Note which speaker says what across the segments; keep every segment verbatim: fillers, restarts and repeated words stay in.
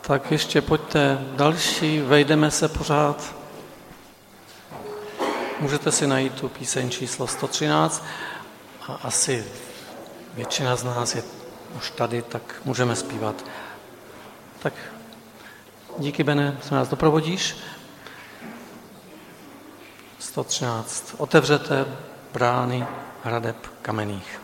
Speaker 1: Tak ještě pojďte další, vejdeme se pořád. Můžete si najít tu píseň číslo sto třináct a asi většina z nás je už tady, tak můžeme zpívat. Tak díky, Bene, že nás doprovodíš. sto třináct. Otevřete brány hradeb kamenných.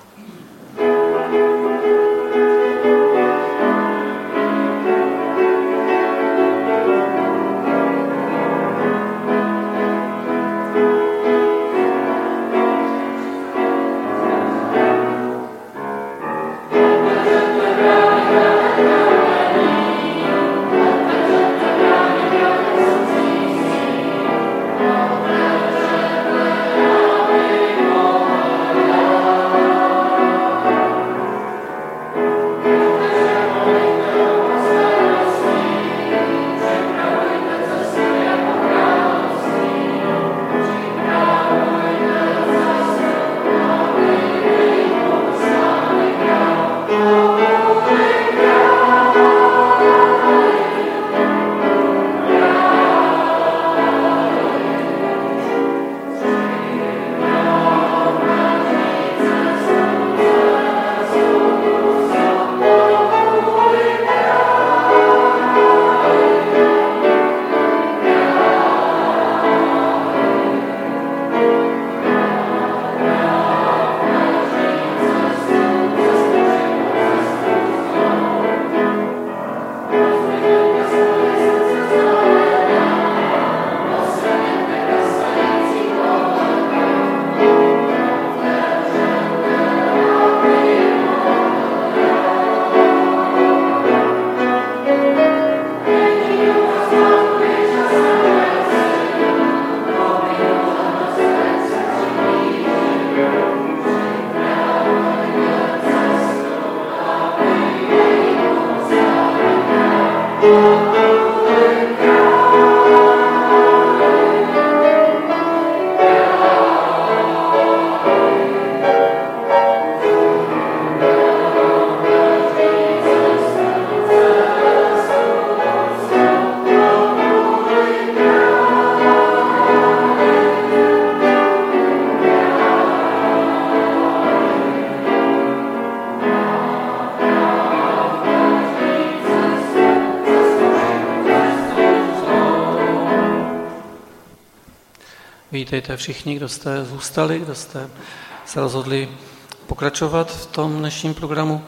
Speaker 1: Vítejte všichni, kdo jste zůstali, kdo jste se rozhodli pokračovat v tom dnešním programu.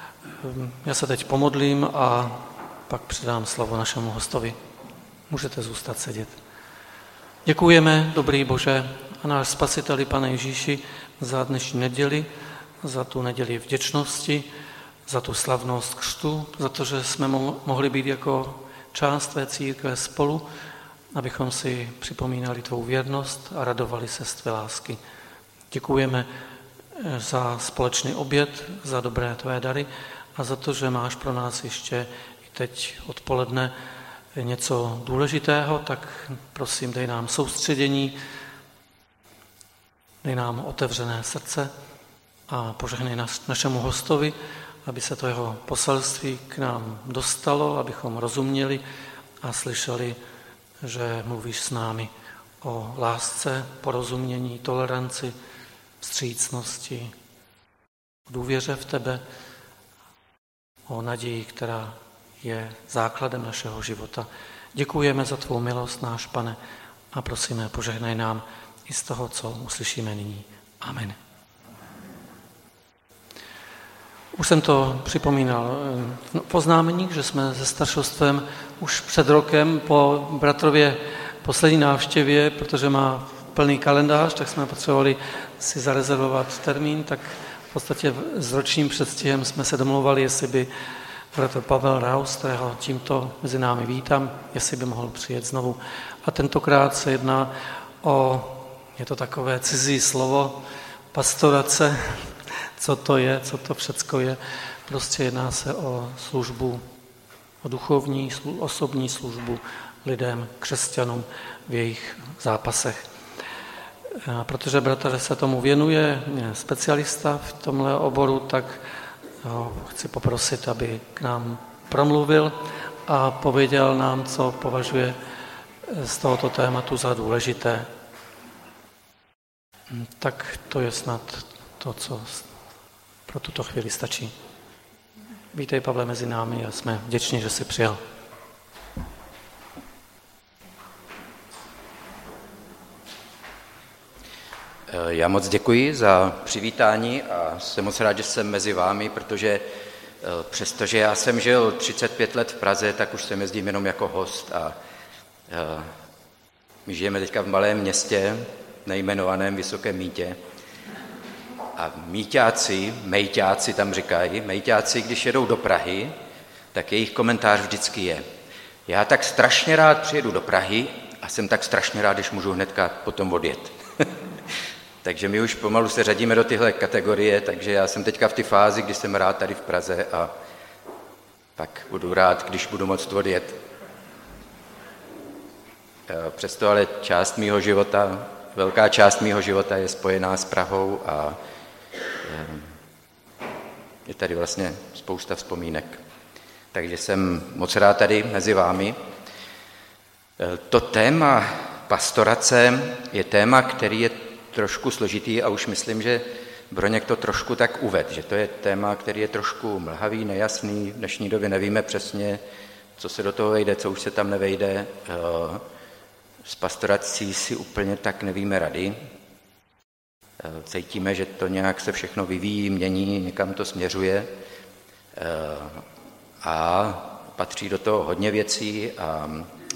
Speaker 1: Já se teď pomodlím a pak předám slovo našemu hostovi. Můžete zůstat sedět. Děkujeme, dobrý Bože a náš Spasiteli, Pane Ježíši, za dnešní neděli, za tu neděli vděčnosti, za tu slavnost křtu, za to, že jsme mohli být jako část tvé církve spolu, abychom si připomínali tvou věrnost a radovali se z tvé lásky. Děkujeme za společný oběd, za dobré tvé dary a za to, že máš pro nás ještě i teď odpoledne něco důležitého, tak prosím, dej nám soustředění, dej nám otevřené srdce a požehnej nás, našemu hostovi, aby se to jeho poselství k nám dostalo, abychom rozuměli a slyšeli, že mluvíš s námi o lásce, porozumění, toleranci, vstřícnosti, důvěře v tebe, o naději, která je základem našeho života. Děkujeme za tvou milost, náš Pane, a prosíme, požehnaj nám i z toho, co uslyšíme nyní. Amen. Už jsem to připomínal v oznámeních, že jsme se staršostvem už před rokem po bratrově poslední návštěvě, protože má plný kalendář, tak jsme potřebovali si zarezervovat termín, tak v podstatě s ročním předstihem jsme se domlouvali, jestli by bratr Pavel Raus, kterého tímto mezi námi vítám, jestli by mohl přijet znovu. A tentokrát se jedná o, je to takové cizí slovo, pastorace, co to je, co to všecko je. Prostě jedná se o službu, o duchovní, osobní službu lidem, křesťanům v jejich zápasech. A protože bratr se tomu věnuje, je specialista v tomhle oboru, tak ho chci poprosit, aby k nám promluvil a pověděl nám, co považuje z tohoto tématu za důležité. Tak to je snad to, co pro tuto chvíli stačí. Vítej, Pavle, mezi námi a jsme vděční, že jsi přijel.
Speaker 2: Já moc děkuji za přivítání a jsem moc rád, že jsem mezi vámi, protože přestože já jsem žil třicet pět let v Praze, tak už sem jezdím jenom jako host a my žijeme teďka v malém městě, nejmenovaném Vysokém Mýtě. A mýťáci, mejťáci tam říkají, mejťáci, když jedou do Prahy, tak jejich komentář vždycky je: já tak strašně rád přijedu do Prahy a jsem tak strašně rád, když můžu hnedka potom odjet. Takže my už pomalu se řadíme do tyhle kategorie, takže já jsem teďka v té fázi, kdy jsem rád tady v Praze a pak budu rád, když budu moct odjet. Přesto ale část mýho života, velká část mýho života je spojená s Prahou a je tady vlastně spousta vzpomínek. Takže jsem moc rád tady mezi vámi. To téma pastorace je téma, který je trošku složitý a už myslím, že Broněk to trošku tak uved, že to je téma, který je trošku mlhavý, nejasný. V dnešní době nevíme přesně, co se do toho vejde, co už se tam nevejde. S pastorací si úplně tak nevíme rady. Cítíme, že to nějak se všechno vyvíjí, mění, někam to směřuje a patří do toho hodně věcí a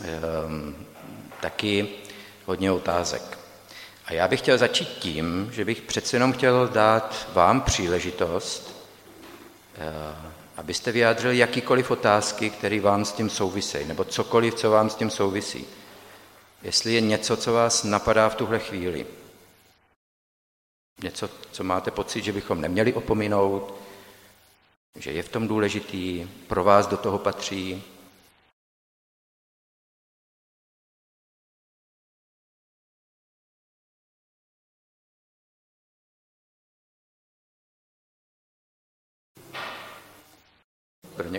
Speaker 2: taky hodně otázek. A já bych chtěl začít tím, že bych přece jenom chtěl dát vám příležitost, abyste vyjádřili jakýkoliv otázky, které vám s tím souvisejí, nebo cokoliv, co vám s tím souvisí. Jestli je něco, co vás napadá v tuhle chvíli, něco, co máte pocit, že bychom neměli opominout, že je v tom důležitý, pro vás do toho patří. Brně.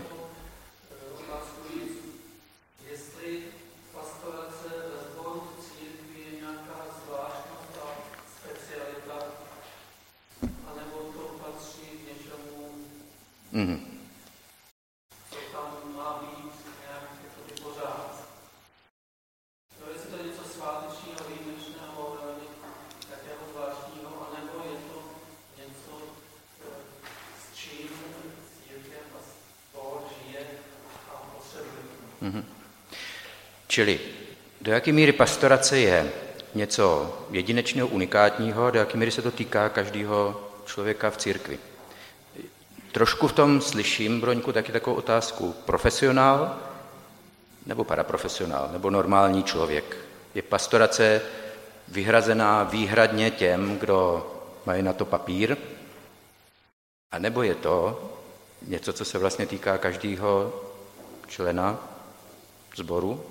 Speaker 1: Jestli pastorace ve sboru v církvi je nějaká zvláštnost a specialita, anebo to patří k něčemu, mm-hmm. co tam má být nějak jako pořád. No, jestli to je něco svátečního, výjimečného, takého zvláštního, anebo je to něco, s čím církev a spor žije a potřebuje.
Speaker 2: Mm-hmm. Čili do jaké míry pastorace je něco jedinečného, unikátního, do jaké míry se to týká každého člověka v církvi. Trošku v tom slyším, Broňku, taky takovou otázku. Profesionál nebo paraprofesionál, nebo normální člověk? Je pastorace vyhrazená výhradně těm, kdo mají na to papír? A nebo je to něco, co se vlastně týká každého člena sboru?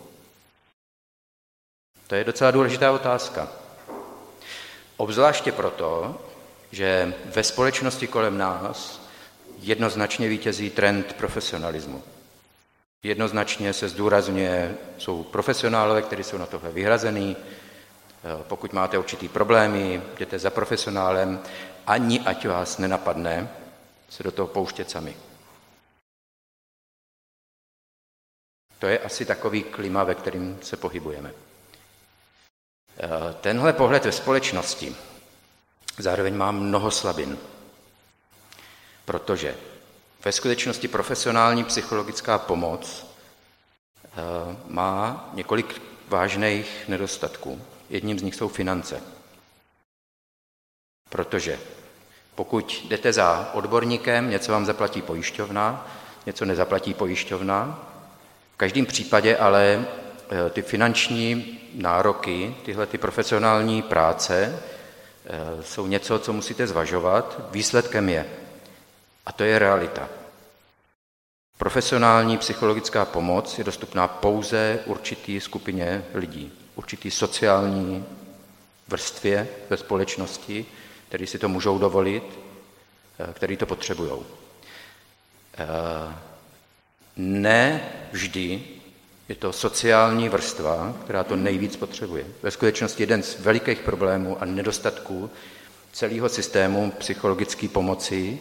Speaker 2: To je docela důležitá otázka. Obzvláště proto, že ve společnosti kolem nás jednoznačně vítězí trend profesionalismu. Jednoznačně se zdůrazňuje, jsou profesionálové, kteří jsou na tohle vyhrazený. Pokud máte určitý problémy, jděte za profesionálem, ani ať vás nenapadne se do toho pouštět sami. To je asi takový klima, ve kterým se pohybujeme. Tenhle pohled ve společnosti zároveň má mnoho slabin, protože ve skutečnosti profesionální psychologická pomoc má několik vážných nedostatků. Jedním z nich jsou finance. Protože pokud jdete za odborníkem, něco vám zaplatí pojišťovna, něco nezaplatí pojišťovna, v každém případě ale ty finanční nároky, tyhle ty profesionální práce jsou něco, co musíte zvažovat. Výsledkem je, a to je realita. Profesionální psychologická pomoc je dostupná pouze určitý skupině lidí, určitý sociální vrstvě ve společnosti, který si to můžou dovolit, který to potřebují. ne vždy je to sociální vrstva, která to nejvíc potřebuje. Ve skutečnosti jeden z velikých problémů a nedostatků celého systému psychologické pomoci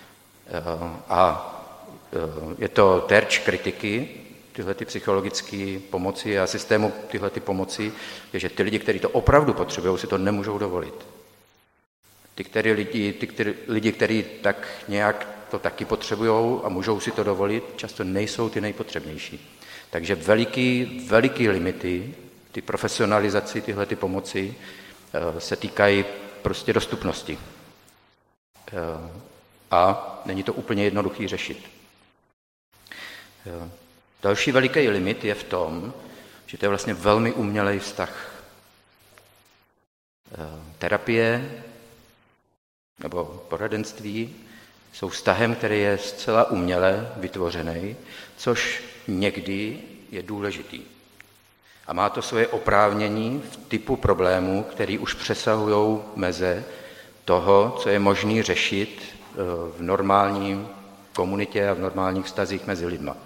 Speaker 2: a je to terč kritiky tyhle ty psychologické pomoci a systému tyhle ty pomoci, je, že ty lidi, kteří to opravdu potřebují, si to nemůžou dovolit. Ty, který lidi, ty který, lidi, kteří tak nějak to taky potřebují a můžou si to dovolit, často nejsou ty nejpotřebnější. Takže veliký, veliký limity, ty profesionalizaci tyhle ty pomoci se týkají prostě dostupnosti. A není to úplně jednoduchý řešit. Další veliký limit je v tom, že to je vlastně velmi umělej vztah. Terapie nebo poradenství jsou vztahem, který je zcela uměle vytvořený, což někdy je důležitý. A má to svoje oprávnění v typu problémů, který už přesahují meze toho, co je možné řešit v normální komunitě a v normálních vztazích mezi lidma.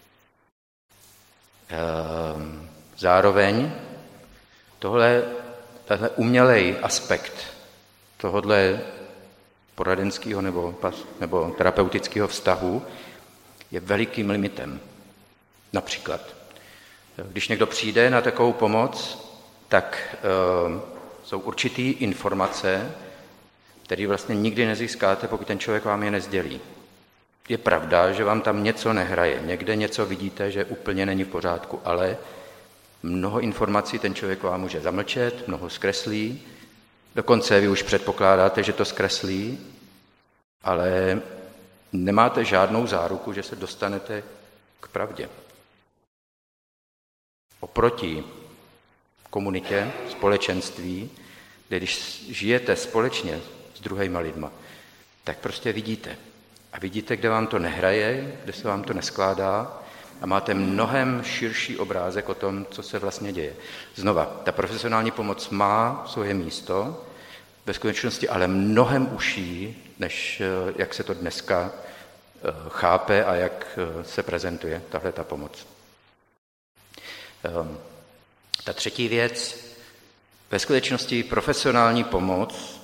Speaker 2: Zároveň tohle, tenhle umělej aspekt tohodle poradenského nebo, nebo terapeutického vztahu je velikým limitem. Například, když někdo přijde na takovou pomoc, tak e, jsou určitý informace, které vlastně nikdy nezískáte, pokud ten člověk vám je nezdělí. Je pravda, že vám tam něco nehraje, někde něco vidíte, že úplně není v pořádku, ale mnoho informací ten člověk vám může zamlčet, mnoho zkreslí, dokonce vy už předpokládáte, že to zkreslí, ale nemáte žádnou záruku, že se dostanete k pravdě. Oproti komunitě, společenství, kde když žijete společně s druhýma lidma, tak prostě vidíte. A vidíte, kde vám to nehraje, kde se vám to neskládá a máte mnohem širší obrázek o tom, co se vlastně děje. Znova, ta profesionální pomoc má svoje místo, ve skutečnosti ale mnohem užší, než jak se to dneska chápe a jak se prezentuje tahle ta pomoc. Ta třetí věc, ve skutečnosti profesionální pomoc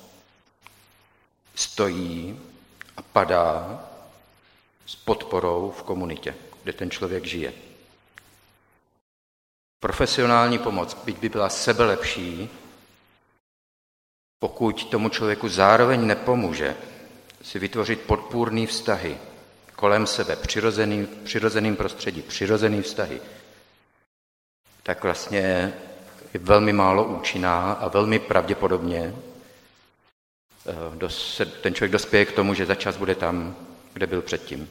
Speaker 2: stojí a padá s podporou v komunitě, kde ten člověk žije. Profesionální pomoc, byť by byla sebelepší, pokud tomu člověku zároveň nepomůže si vytvořit podpůrný vztahy kolem sebe, přirozený, přirozeným prostředí, přirozený vztahy, tak vlastně je velmi málo účinná a velmi pravděpodobně ten člověk dospěje k tomu, že za čas bude tam, kde byl předtím.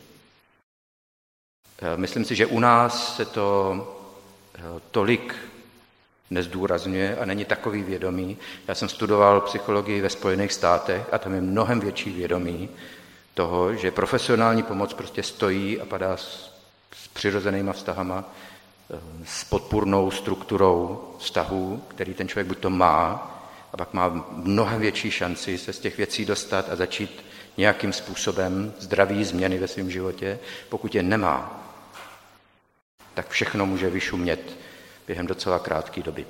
Speaker 2: Myslím si, že u nás se to tolik nezdůrazňuje a není takový vědomí. Já jsem studoval psychologii ve Spojených státech a tam je mnohem větší vědomí toho, že profesionální pomoc prostě stojí a padá s, s přirozenýma vztahama, s podpůrnou strukturou vztahů, který ten člověk buď to má, a pak má mnohem větší šanci se z těch věcí dostat a začít nějakým způsobem zdraví změny ve svém životě. Pokud je nemá, tak všechno může vyšumět během docela krátké doby.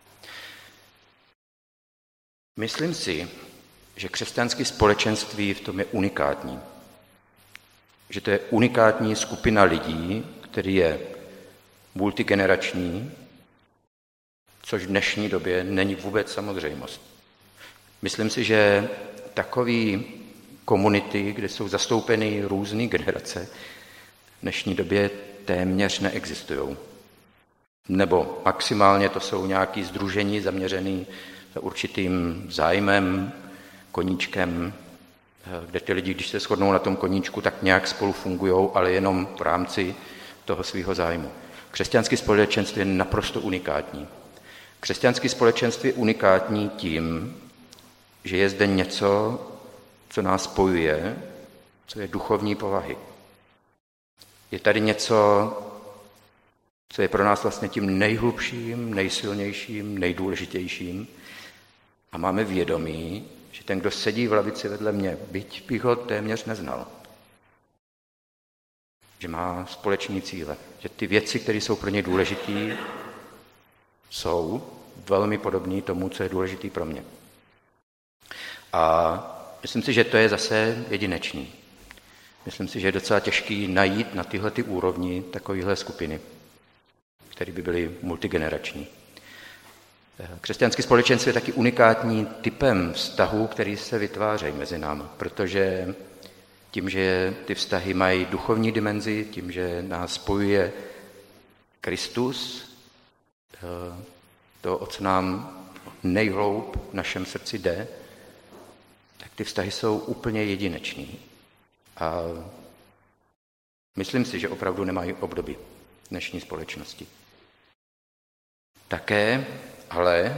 Speaker 2: Myslím si, že křesťanské společenství v tom je unikátní. Že to je unikátní skupina lidí, který je multigenerační, což v dnešní době není vůbec samozřejmost. Myslím si, že takové komunity, kde jsou zastoupeny různé generace, v dnešní době téměř neexistují. Nebo maximálně to jsou nějaké sdružení zaměřené za určitým zájmem, koníčkem, kde ty lidi, když se shodnou na tom koníčku, tak nějak spolu fungují, ale jenom v rámci toho svého zájmu. Křesťanské společenství je naprosto unikátní. Křesťanské společenství je unikátní tím, že je zde něco, co nás spojuje, co je duchovní povahy. Je tady něco, co je pro nás vlastně tím nejhlubším, nejsilnějším, nejdůležitějším. A máme vědomí, že ten, kdo sedí v lavici vedle mě, byť bych ho téměř neznal, že má společné cíle, že ty věci, které jsou pro ně důležité, jsou velmi podobné tomu, co je důležité pro mě. A myslím si, že to je zase jedinečný. Myslím si, že je docela těžký najít na tyhle ty úrovni takovéhle skupiny, které by byly multigenerační. Křesťanské společenství je taky unikátní typem vztahů, který se vytvářejí mezi námi, protože tím, že ty vztahy mají duchovní dimenzi, tím, že nás spojuje Kristus, to, o co nám nejhloub v našem srdci jde, tak ty vztahy jsou úplně jedinečný. A myslím si, že opravdu nemají obdoby v dnešní společnosti. Také, ale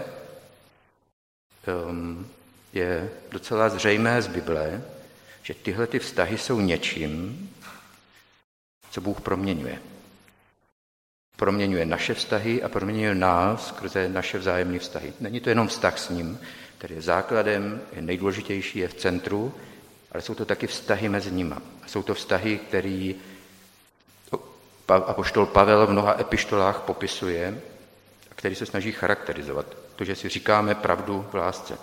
Speaker 2: um, je docela zřejmé z Bible, že tyhle ty vztahy jsou něčím, co Bůh proměňuje. Proměňuje naše vztahy a proměňuje nás skrze naše vzájemné vztahy. Není to jenom vztah s ním, který je základem, je nejdůležitější, je v centru, ale jsou to taky vztahy mezi nimi. Jsou to vztahy, který apoštol Pavel v mnoha epištolách popisuje a který se snaží charakterizovat. To, že si říkáme pravdu v lásce.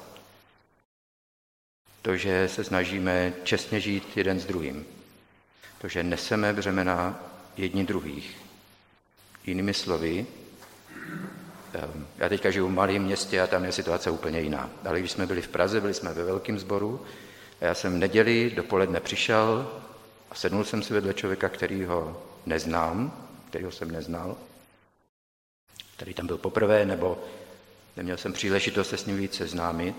Speaker 2: To, že se snažíme čestně žít jeden s druhým. To, že neseme břemena jedni druhých. Jinými slovy, já teďka žiju v malém městě a tam je situace úplně jiná. Ale když jsme byli v Praze, byli jsme ve velkém sboru a já jsem v neděli dopoledne přišel a sednul jsem si vedle člověka, kterýho neznám, kterýho jsem neznal, který tam byl poprvé, nebo neměl jsem příležitost se s ním víc seznámit.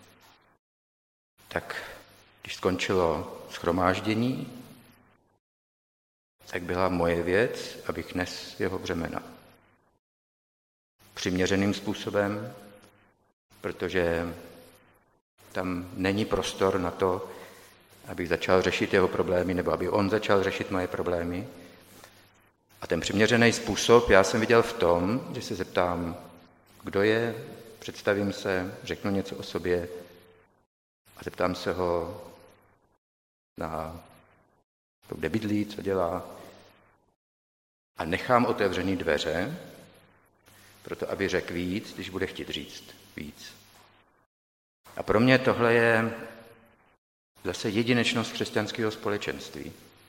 Speaker 2: Tak když skončilo shromáždění, tak byla moje věc, abych nes jeho břemena. Přiměřeným způsobem, protože tam není prostor na to, abych začal řešit jeho problémy, nebo aby on začal řešit moje problémy. A ten přiměřený způsob já jsem viděl v tom, že se zeptám, kdo je, představím se, řeknu něco o sobě a zeptám se ho na to, kde bydlí, co dělá. A nechám otevřený dveře, proto aby řekl víc, když bude chtít říct víc. A pro mě tohle je zase jedinečnost křesťanského společenství.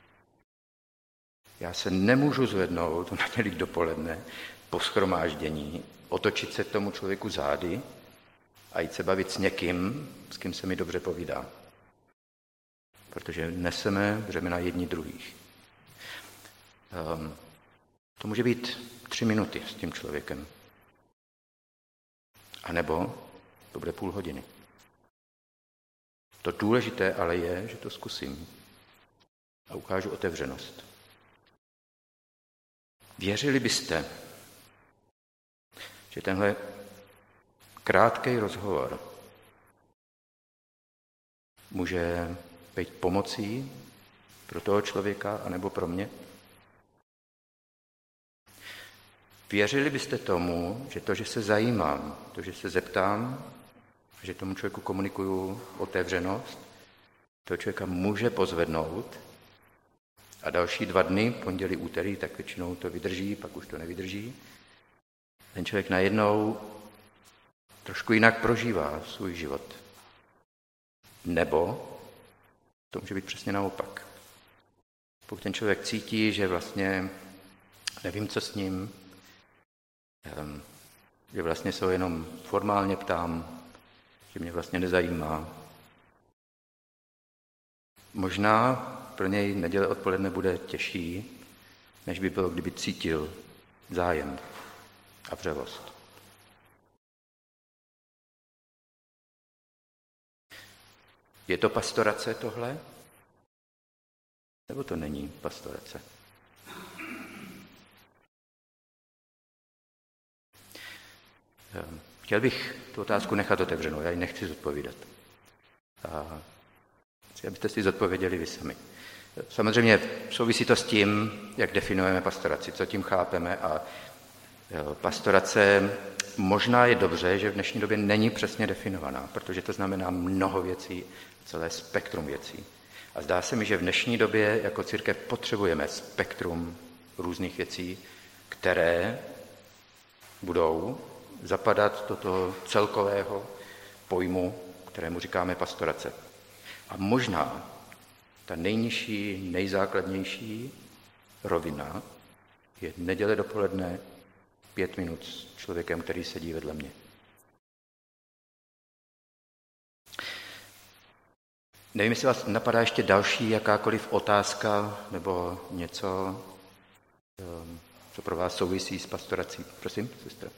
Speaker 2: Já se nemůžu zvednout v neděli dopoledne po shromáždění, otočit se k tomu člověku zády a jít se bavit s někým, s kým se mi dobře povídá. Protože neseme břemena jedni druhých. Um, to může být tři minuty s tím člověkem. A nebo to bude půl hodiny. To důležité ale je, že to zkusím a ukážu otevřenost. Věřili byste, že tenhle krátký rozhovor může být pomocí pro toho člověka anebo pro mě? Věřili byste tomu, že to, že se zajímám, to, že se zeptám, že tomu člověku komunikuju otevřenost, toho člověka může pozvednout a další dva dny, pondělí, úterý, tak většinou to vydrží, pak už to nevydrží. Ten člověk najednou trošku jinak prožívá svůj život. Nebo to může být přesně naopak. Pokud ten člověk cítí, že vlastně nevím, co s ním, že vlastně se ho jenom formálně ptám, že mě vlastně nezajímá. Možná pro něj neděle odpoledne bude těžší, než by bylo, kdyby cítil zájem a vřelost. Je to pastorace tohle? Nebo to není pastorace? Chtěl bych tu otázku nechat otevřenou, já ji nechci zodpovídat. A chci, abyste si zodpověděli vy sami. Samozřejmě souvisí to s tím, jak definujeme pastoraci, co tím chápeme a pastorace možná je dobře, že v dnešní době není přesně definovaná, protože to znamená mnoho věcí, celé spektrum věcí. A zdá se mi, že v dnešní době jako církev potřebujeme spektrum různých věcí, které budou zapadat do toho celkového pojmu, kterému říkáme pastorace. A možná ta nejnižší, nejzákladnější rovina je neděle dopoledne pět minut s člověkem, který sedí vedle mě. Nevím, jestli vás napadá ještě další jakákoliv otázka nebo něco, co pro vás souvisí s pastorací. Prosím, sestra.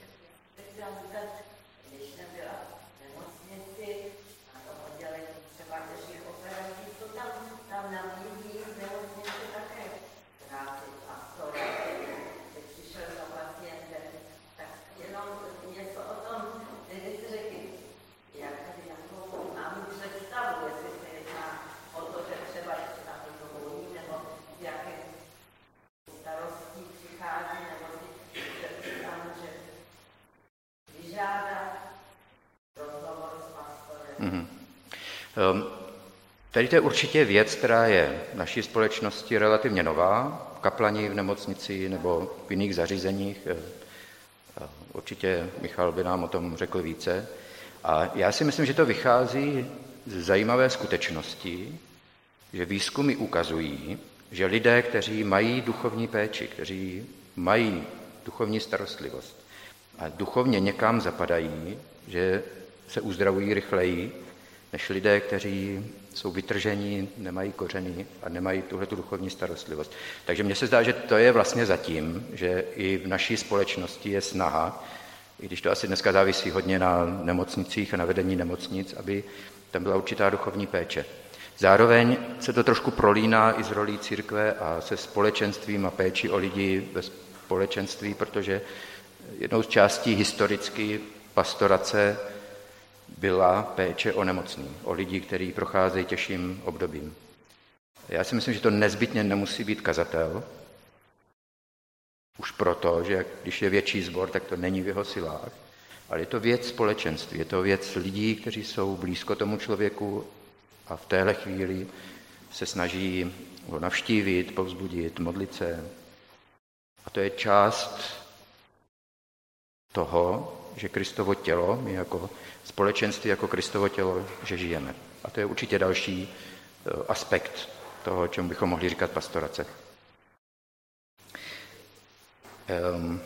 Speaker 2: Tady to je určitě věc, která je v naší společnosti relativně nová, v kaplani, v nemocnici nebo v jiných zařízeních. Určitě Michal by nám o tom řekl více. A já si myslím, že to vychází z zajímavé skutečnosti, že výzkumy ukazují, že lidé, kteří mají duchovní péči, kteří mají duchovní starostlivost a duchovně někam zapadají, že se uzdravují rychleji, než lidé, kteří jsou vytržení, nemají kořeny a nemají tuhletu duchovní starostlivost. Takže mně se zdá, že to je vlastně zatím, že i v naší společnosti je snaha, i když to asi dneska závisí hodně na nemocnicích a na vedení nemocnic, aby tam byla určitá duchovní péče. Zároveň se to trošku prolíná i s rolí církve a se společenstvím a péči o lidi ve společenství, protože jednou z částí historicky pastorace byla péče o nemocný, o lidi, kteří procházejí těžším obdobím. Já si myslím, že to nezbytně nemusí být kazatel, už proto, že když je větší sbor, tak to není v jeho silách, ale je to věc společenství, je to věc lidí, kteří jsou blízko tomu člověku a v téhle chvíli se snaží ho navštívit, povzbudit, modlit se. A to je část toho, že Kristovo tělo, my jako společenství, jako Kristovo tělo, že žijeme. A to je určitě další aspekt toho, čemu bychom mohli říkat pastorace. Um,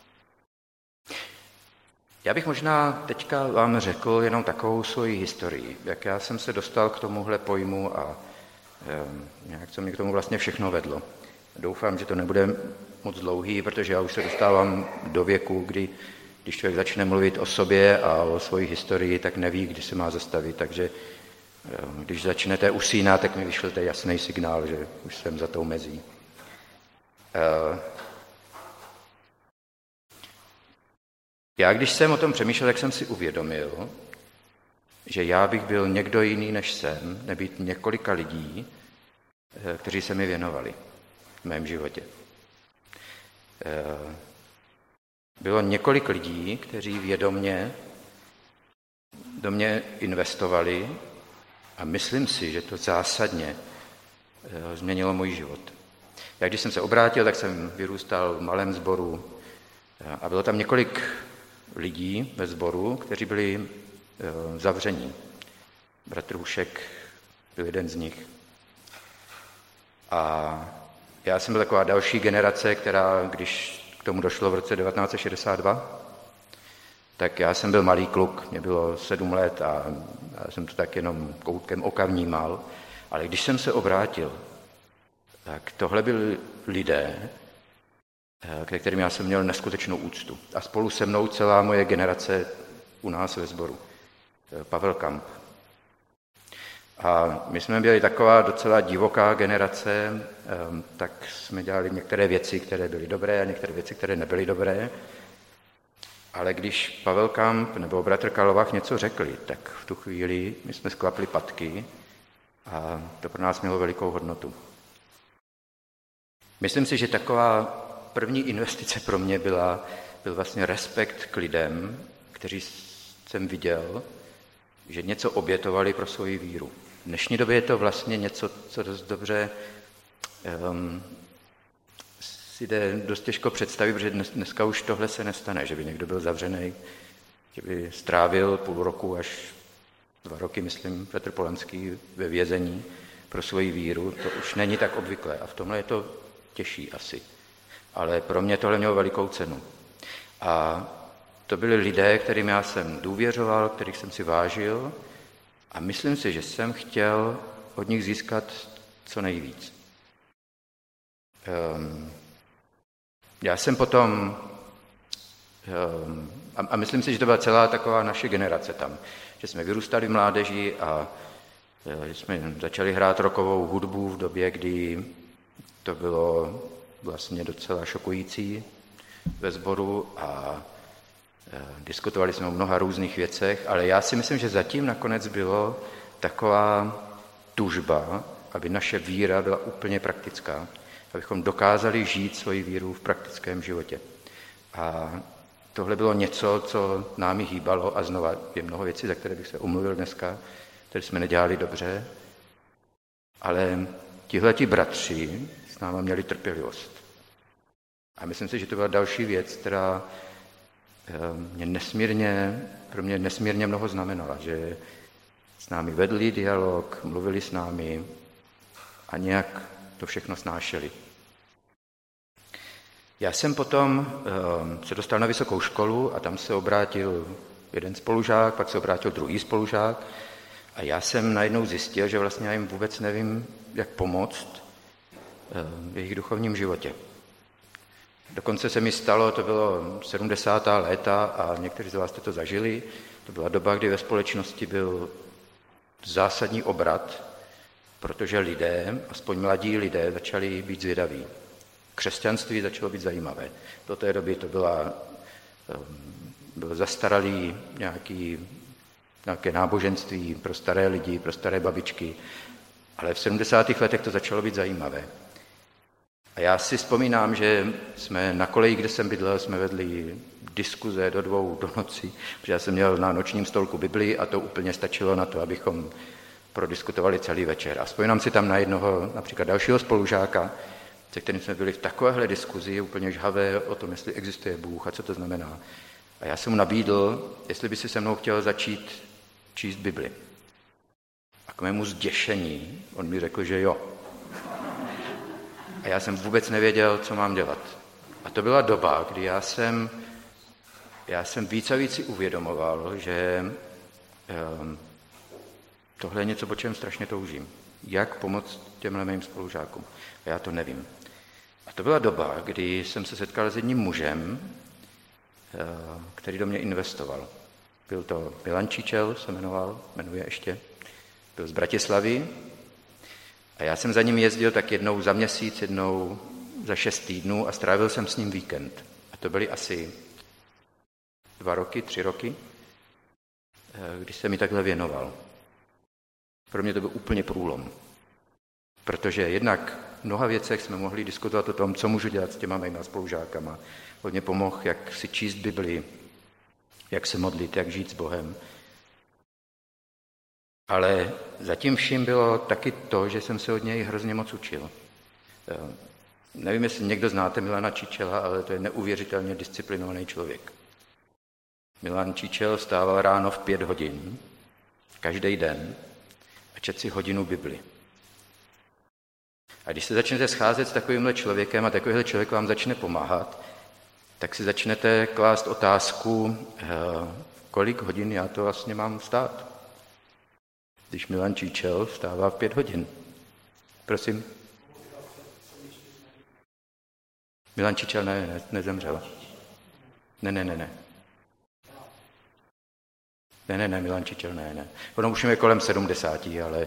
Speaker 2: já bych možná teďka vám řekl jenom takovou svoji historii, jak já jsem se dostal k tomuhle pojmu a um, nějak co mě k tomu vlastně všechno vedlo. Doufám, že to nebude moc dlouhý, protože já už se dostávám do věku, kdy když člověk začne mluvit o sobě a o svoji historii, tak neví, kdy se má zastavit. Takže když začnete usínat, tak mi vyšlete jasný signál, že už jsem za tou mezí. Já, když jsem o tom přemýšlel, tak jsem si uvědomil, že já bych byl někdo jiný, než jsem, nebýt několika lidí, kteří se mi věnovali v mém životě. Bylo několik lidí, kteří vědomě do mě investovali a myslím si, že to zásadně změnilo můj život. Já když jsem se obrátil, tak jsem vyrůstal v malém sboru a bylo tam několik lidí ve sboru, kteří byli zavření. Bratr Hušek byl jeden z nich. A já jsem byl taková další generace, která, když k tomu došlo v roce devatenáct set šedesát dva, tak já jsem byl malý kluk, mě bylo sedm let a já jsem to tak jenom koutkem oka vnímal, ale když jsem se obrátil, tak tohle byli lidé, ke kterým já jsem měl neskutečnou úctu. A spolu se mnou celá moje generace u nás ve sboru. Pavel Kamp. A my jsme byli taková docela divoká generace, tak jsme dělali některé věci, které byly dobré a některé věci, které nebyly dobré. Ale když Pavel Kamp nebo bratr Kalovach něco řekli, tak v tu chvíli my jsme sklapli patky a to pro nás mělo velikou hodnotu. Myslím si, že taková první investice pro mě byla, byl vlastně respekt k lidem, kteří jsem viděl, že něco obětovali pro svoji víru. V dnešní době je to vlastně něco, co dost dobře um, si jde dost těžko představit, protože dnes, dneska už tohle se nestane, že by někdo byl zavřený, že by strávil půl roku až dva roky, myslím, Petr Polanský ve vězení pro svoji víru. To už není tak obvyklé a v tomhle je to těžší asi. Ale pro mě tohle mělo velikou cenu. A to byli lidé, kterým já jsem důvěřoval, kterých jsem si vážil a myslím si, že jsem chtěl od nich získat co nejvíc. Um, já jsem potom, um, a, a myslím si, že to byla celá taková naše generace tam, že jsme vyrůstali v mládeži a že jsme začali hrát rockovou hudbu v době, kdy to bylo vlastně docela šokující ve sboru a diskutovali jsme o mnoha různých věcech, ale já si myslím, že zatím nakonec bylo taková tužba, aby naše víra byla úplně praktická, abychom dokázali žít svoji víru v praktickém životě. A tohle bylo něco, co námi hýbalo a znova je mnoho věcí, za které bych se omluvil dneska, které jsme nedělali dobře, ale tihleti bratři s náma měli trpělivost. A myslím si, že to byla další věc, která mě nesmírně, pro mě nesmírně mnoho znamenala, že s námi vedli dialog, mluvili s námi a nějak to všechno snášeli. Já jsem potom se dostal na vysokou školu a tam se obrátil jeden spolužák, pak se obrátil druhý spolužák a já jsem najednou zjistil, že vlastně já jim vůbec nevím, jak pomoct v jejich duchovním životě. Dokonce se mi stalo, to bylo sedmdesátá léta a někteří z vás jste to zažili, to byla doba, kdy ve společnosti byl zásadní obrat, protože lidé, aspoň mladí lidé, začali být zvědaví. Křesťanství začalo být zajímavé. Do té doby to byla, bylo zastaralý nějaký, nějaké náboženství pro staré lidi, pro staré babičky, ale v sedmdesátých letech to začalo být zajímavé. A já si vzpomínám, že jsme na koleji, kde jsem bydlel, jsme vedli diskuze do dvou do noci, protože já jsem měl na nočním stolku Biblii a to úplně stačilo na to, abychom prodiskutovali celý večer. A vzpomínám si tam na jednoho, například dalšího spolužáka, se kterým jsme byli v takovéhle diskuzi, úplně žhavé o tom, jestli existuje Bůh a co to znamená. A já jsem mu nabídl, jestli by si se mnou chtěl začít číst Bibli. A k mému zděšení on mi řekl, že jo. A já jsem vůbec nevěděl, co mám dělat. A to byla doba, kdy já jsem, já jsem víc a víc si uvědomoval, že um, tohle je něco, po čem strašně toužím. Jak pomoct těmhle mým spolužákům. A já to nevím. A to byla doba, kdy jsem se setkal s jedním mužem, uh, který do mě investoval. Byl to Milan Číčel, se jmenoval, jmenuje ještě. Byl z Bratislavy. A já jsem za ním jezdil tak jednou za měsíc, jednou za šest týdnů a strávil jsem s ním víkend. A to byly asi dva roky, tři roky, když se mi takhle věnoval. Pro mě to byl úplně průlom. Protože jednak v mnoha věcech jsme mohli diskutovat o tom, co můžu dělat s těma mýma spolužákama. Hodně pomohl, jak si číst Bibli, jak se modlit, jak žít s Bohem. Ale zatím vším bylo taky to, že jsem se od něj hrozně moc učil. Nevím, jestli někdo znáte Milana Číčela, ale to je neuvěřitelně disciplinovaný člověk. Milan Číčel vstával ráno v pět hodin, každý den, a četl si hodinu Bibli. A když se začnete scházet s takovýmhle člověkem a takovýhle člověk vám začne pomáhat, tak si začnete klást otázku, kolik hodin já to vlastně mám vstát. Když Milan Číčel vstává v pět hodin. Prosím. Milan Číčel ne, ne, nezemřel. Ne, ne, ne, ne. Ne, ne, ne, Milan Číčel ne, ne. Ono už je kolem sedmdesáti, ale...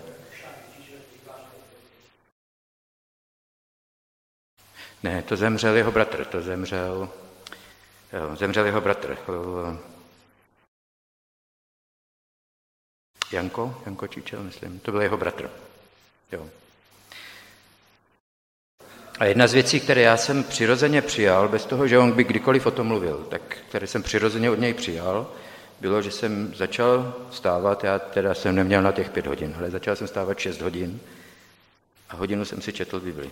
Speaker 2: Ne, to zemřel jeho bratr, to zemřel... Jo, zemřel jeho bratr. Janko, Janko Číčel, myslím. To byl jeho bratr. Jo. A jedna z věcí, které já jsem přirozeně přijal, bez toho, že on by kdykoliv o tom mluvil, tak které jsem přirozeně od něj přijal, bylo, že jsem začal vstávat, já teda jsem neměl na těch pět hodin, ale začal jsem vstávat šest hodin a hodinu jsem si četl Bibli.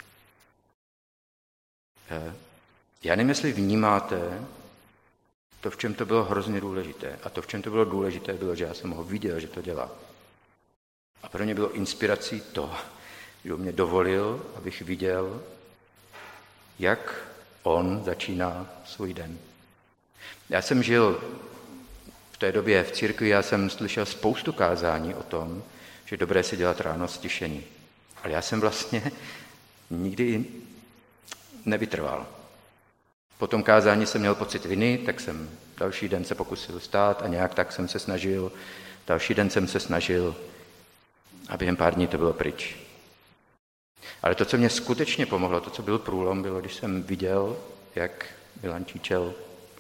Speaker 2: Já nevím, jestli vnímáte to, v čem to bylo hrozně důležité. A to, v čem to bylo důležité, bylo, že já jsem ho viděl, že to dělá. A pro mě bylo inspirací to, že mě dovolil, abych viděl, jak on začíná svůj den. Já jsem žil v té době v církvi, já jsem slyšel spoustu kázání o tom, že je dobré si dělat ráno stišení. Ale já jsem vlastně nikdy nevytrval. Po tom kázání jsem měl pocit viny, tak jsem další den se pokusil vstát a nějak tak jsem se snažil, další den jsem se snažil a během pár dní to bylo pryč. Ale to, co mě skutečně pomohlo, to, co byl průlom, bylo, když jsem viděl, jak Milan Číčel,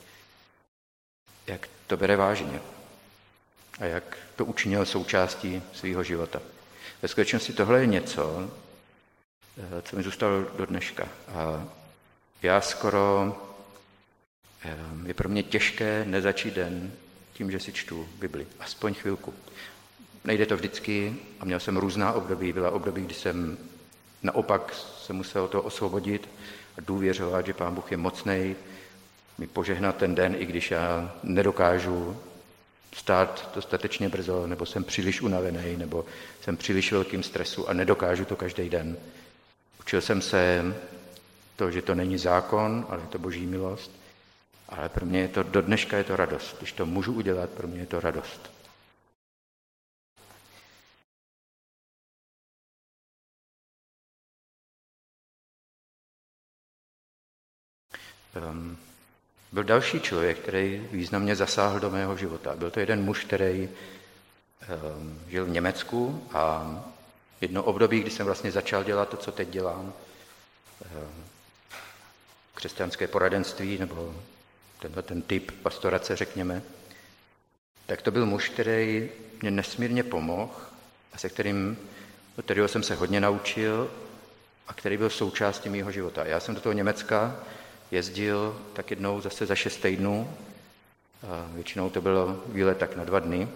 Speaker 2: jak to bere vážně a jak to učinil součástí svého života. Ve skutečnosti tohle je něco, co mi zůstalo do dneška. A já skoro, je pro mě těžké nezačít den tím, že si čtu Bibli. Aspoň chvilku. Nejde to vždycky a měl jsem různá období. Byla období, kdy jsem naopak se musel to osvobodit a důvěřovat, že Pán Bůh je mocnej, mi požehnat ten den, i když já nedokážu stát dostatečně brzo, nebo jsem příliš unavený, nebo jsem příliš velkým stresu a nedokážu to každý den. Učil jsem se to, že to není zákon, ale je to boží milost. Ale pro mě je to, do dneška je to radost. Když to můžu udělat, pro mě je to radost. Um, byl další člověk, který významně zasáhl do mého života. Byl to jeden muž, který um, žil v Německu a jedno období, kdy jsem vlastně začal dělat to, co teď dělám, um, křesťanské poradenství, nebo tenhle ten typ pastorace, řekněme, tak to byl muž, který mě nesmírně pomohl a se kterým, od kterého jsem se hodně naučil a který byl součástí mého života. Já jsem do toho Německa jezdil tak jednou zase za šest týdnů, a většinou to bylo výlet tak na dva dny.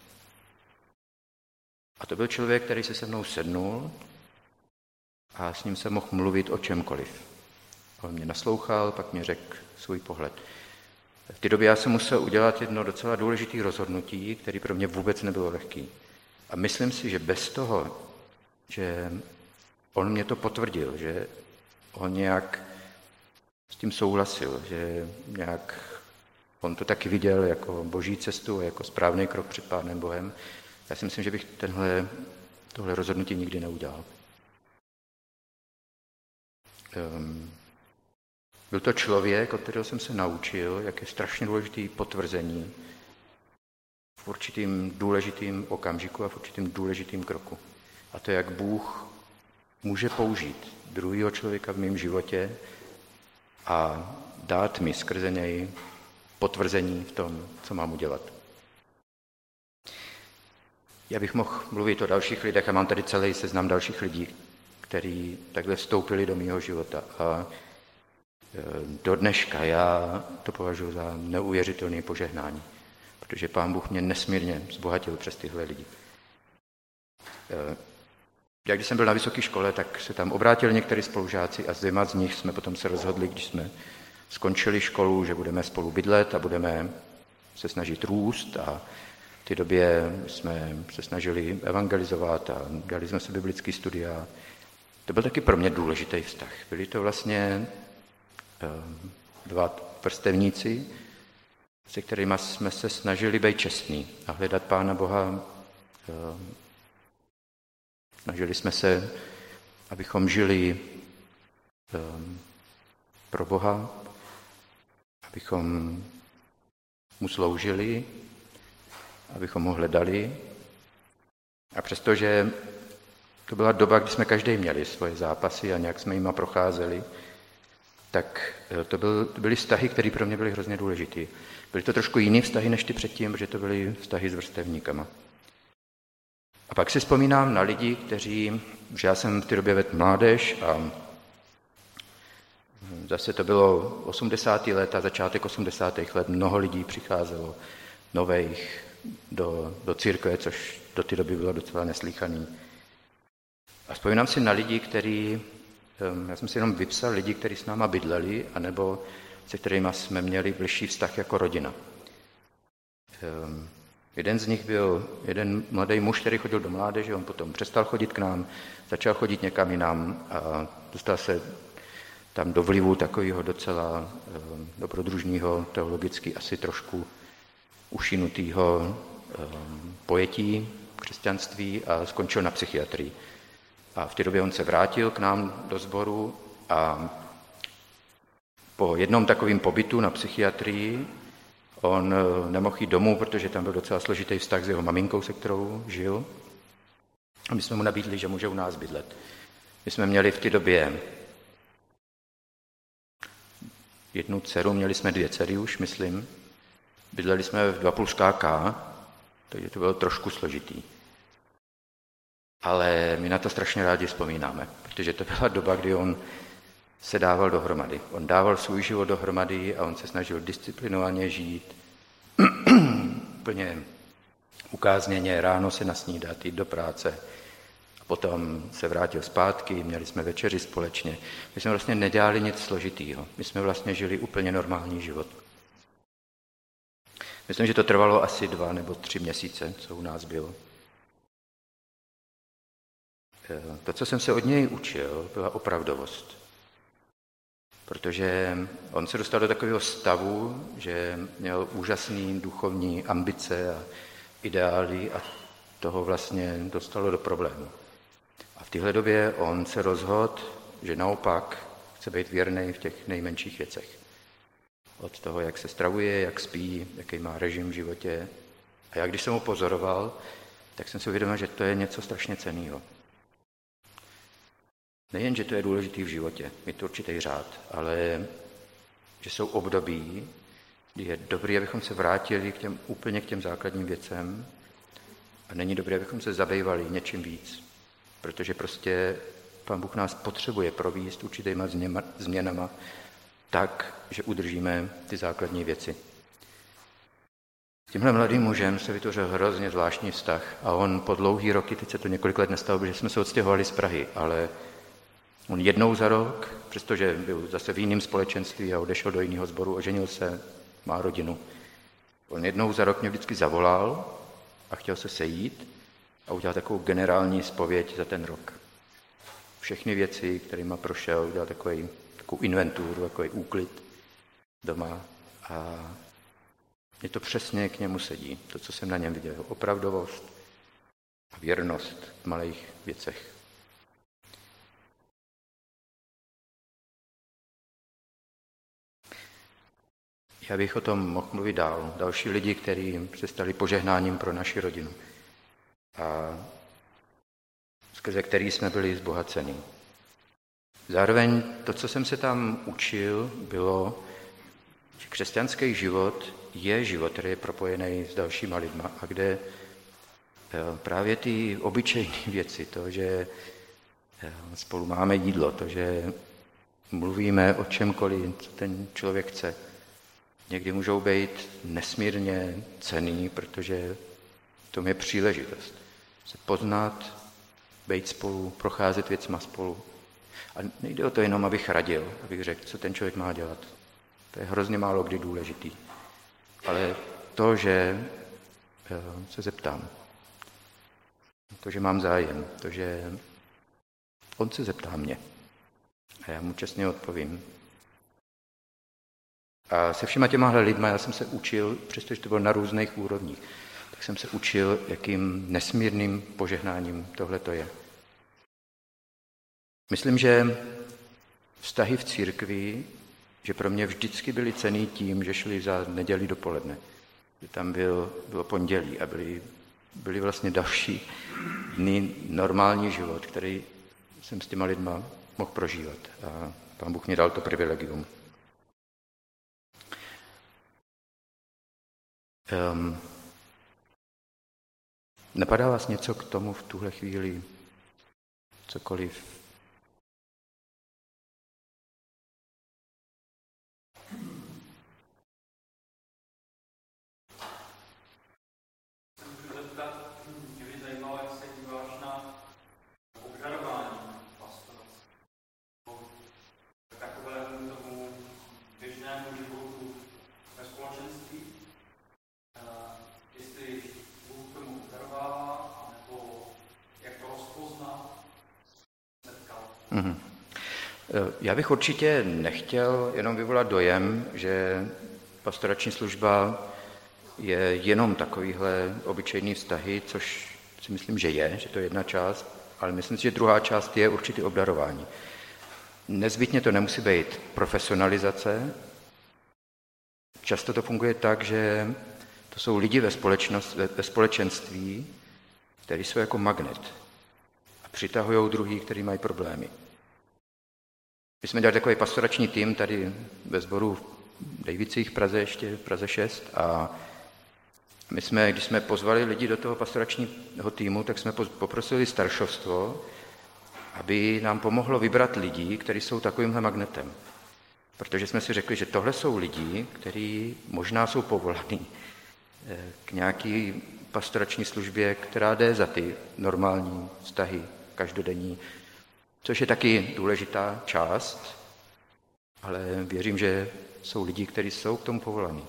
Speaker 2: A to byl člověk, který se se mnou sednul a s ním jsem mohl mluvit o čemkoliv. On mě naslouchal, pak mě řekl svůj pohled. V té době já jsem musel udělat jedno docela důležité rozhodnutí, které pro mě vůbec nebylo lehké. A myslím si, že bez toho, že on mě to potvrdil, že on nějak s tím souhlasil, že nějak on to taky viděl jako boží cestu, jako správný krok před Pánem Bohem, já si myslím, že bych tenhle, tohle rozhodnutí nikdy neudělal. Um, Byl to člověk, od kterého jsem se naučil, jak je strašně důležitý potvrzení v určitým důležitým okamžiku a v určitým důležitým kroku. A to, jak Bůh může použít druhého člověka v mém životě a dát mi skrze něj potvrzení v tom, co mám udělat. Já bych mohl mluvit o dalších lidech a mám tady celý seznam dalších lidí, kteří takhle vstoupili do mého života. A do dneška já to považuji za neuvěřitelné požehnání, protože Pán Bůh mě nesmírně zbohatil přes tyhle lidi. Já když jsem byl na vysoké škole, tak se tam obrátili někteří spolužáci a s dvěma z nich jsme potom se rozhodli, když jsme skončili školu, že budeme spolu bydlet a budeme se snažit růst a v té době jsme se snažili evangelizovat a dali jsme se biblické studia. To byl taky pro mě důležitý vztah. Byli to vlastně dva vrstevníci, se kterými jsme se snažili být čestní a hledat Pána Boha. Snažili jsme se, abychom žili pro Boha, abychom mu sloužili, abychom ho hledali. A přestože to byla doba, kdy jsme každý měli svoje zápasy a nějak jsme jima procházeli, tak to, byl, to byly vztahy, které pro mě byly hrozně důležité. Byly to trošku jiné vztahy než ty předtím, protože to byly vztahy s vrstevníkama. A pak si vzpomínám na lidi, kteří, že já jsem v té době vedl mládež a zase to bylo osmdesátá léta, začátek osmdesátých let, mnoho lidí přicházelo nových do, do církve, což do té doby bylo docela neslýchaný. A vzpomínám si na lidi, který, já jsem si jenom vypsal lidi, kteří s náma bydleli, anebo se kterými jsme měli bližší vztah jako rodina. Um, jeden z nich byl jeden mladý muž, který chodil do mládeže, on potom přestal chodit k nám, začal chodit někam jinam a dostal se tam do vlivu takového docela um, dobrodružného, teologicky asi trošku ušinutého um, pojetí křesťanství a skončil na psychiatrii. A v té době on se vrátil k nám do sboru a po jednom takovém pobytu na psychiatrii on nemohl jít domů, protože tam byl docela složitý vztah s jeho maminkou, se kterou žil. A my jsme mu nabídli, že může u nás bydlet. My jsme měli v té době jednu dceru, měli jsme dvě dcery už, myslím. Bydleli jsme v dva plus ká ká, takže to bylo trošku složitý. Ale my na to strašně rádi vzpomínáme, protože to byla doba, kdy on se dával dohromady. On dával svůj život dohromady a on se snažil disciplinovaně žít, úplně ukázněně, ráno se nasnídat, jít do práce a potom se vrátil zpátky, měli jsme večeři společně. My jsme vlastně nedělali nic složitýho, my jsme vlastně žili úplně normální život. Myslím, že to trvalo asi dva nebo tři měsíce, co u nás bylo. To, co jsem se od něj učil, byla opravdovost. Protože on se dostal do takového stavu, že měl úžasný duchovní ambice a ideály a toho vlastně dostalo do problému. A v téhle době on se rozhodl, že naopak chce být věrný v těch nejmenších věcech. Od toho, jak se stravuje, jak spí, jaký má režim v životě. A já, když jsem ho pozoroval, tak jsem si uvědomil, že to je něco strašně cennýho. Nejen, že to je důležitý v životě, mít to určitý řád, ale že jsou období, kdy je dobré, abychom se vrátili k těm, úplně k těm základním věcem a není dobré, abychom se zabývali něčím víc, protože prostě Pán Bůh nás potřebuje provést určitýma změnama tak, že udržíme ty základní věci. S tímhle mladým mužem se vytvořil hrozně zvláštní vztah a on po dlouhý roky, teď se to několik let nestalo, protože jsme se odstěhovali z Prahy, ale on jednou za rok, přestože byl zase v jiném společenství a odešel do jiného sboru, oženil se, má rodinu. On jednou za rok mě vždycky zavolal a chtěl se sejít a udělat takovou generální zpověď za ten rok. Všechny věci, kterýma prošel, udělal takový, takovou inventuru, takový úklid doma a mě to přesně k němu sedí, to, co jsem na něm viděl. Opravdovost a věrnost v malých věcech. Já bych o tom mohl mluvit dál. Další lidi, kteří se stali požehnáním pro naši rodinu a skrze který jsme byli zbohaceni. Zároveň to, co jsem se tam učil, bylo, že křesťanský život je život, který je propojený s dalšíma lidma a kde právě ty obyčejné věci, to, že spolu máme jídlo, to, že mluvíme o čemkoliv, co ten člověk chce, někdy můžou být nesmírně cenný, protože v tom je příležitost se poznat, být spolu, procházet věcma spolu. A nejde o to jenom, abych radil, abych řekl, co ten člověk má dělat. To je hrozně málo kdy důležitý. Ale to, že se zeptám, to, že mám zájem, to, že on se zeptá mě a já mu čestně odpovím. A se všema těmahle lidma já jsem se učil, přestože to bylo na různých úrovních, tak jsem se učil, jakým nesmírným požehnáním tohle to je. Myslím, že vztahy v církvi, že pro mě vždycky byly cenný tím, že šli za neděli dopoledne. Že tam byl, bylo pondělí a byly, byly vlastně další dny normální život, který jsem s těma lidma mohl prožívat. A Pán Bůh mě dal to privilegium. Um, napadá vás něco k tomu v tuhle chvíli? Cokoliv? Mm-hmm. Já bych určitě nechtěl jenom vyvolat dojem, že pastorační služba je jenom takovýhle obyčejný vztahy, což si myslím, že je, že to je jedna část, ale myslím si, že druhá část je určitě obdarování. Nezbytně to nemusí být profesionalizace. Často to funguje tak, že to jsou lidi ve, společnost, ve, ve společenství, kteří jsou jako magnet a přitahují druhý, kteří mají problémy. My jsme dělali takový pastorační tým tady ve sboru v Dejvicích v Praze, ještě v Praze šest, a my jsme, když jsme pozvali lidi do toho pastoračního týmu, tak jsme poprosili staršovstvo, aby nám pomohlo vybrat lidi, kteří jsou takovýmhle magnetem. Protože jsme si řekli, že tohle jsou lidi, kteří možná jsou povolaní k nějaký pastorační službě, která jde za ty normální vztahy každodenní, což je taky důležitá část, ale věřím, že jsou lidi, kteří jsou k tomu povolaní.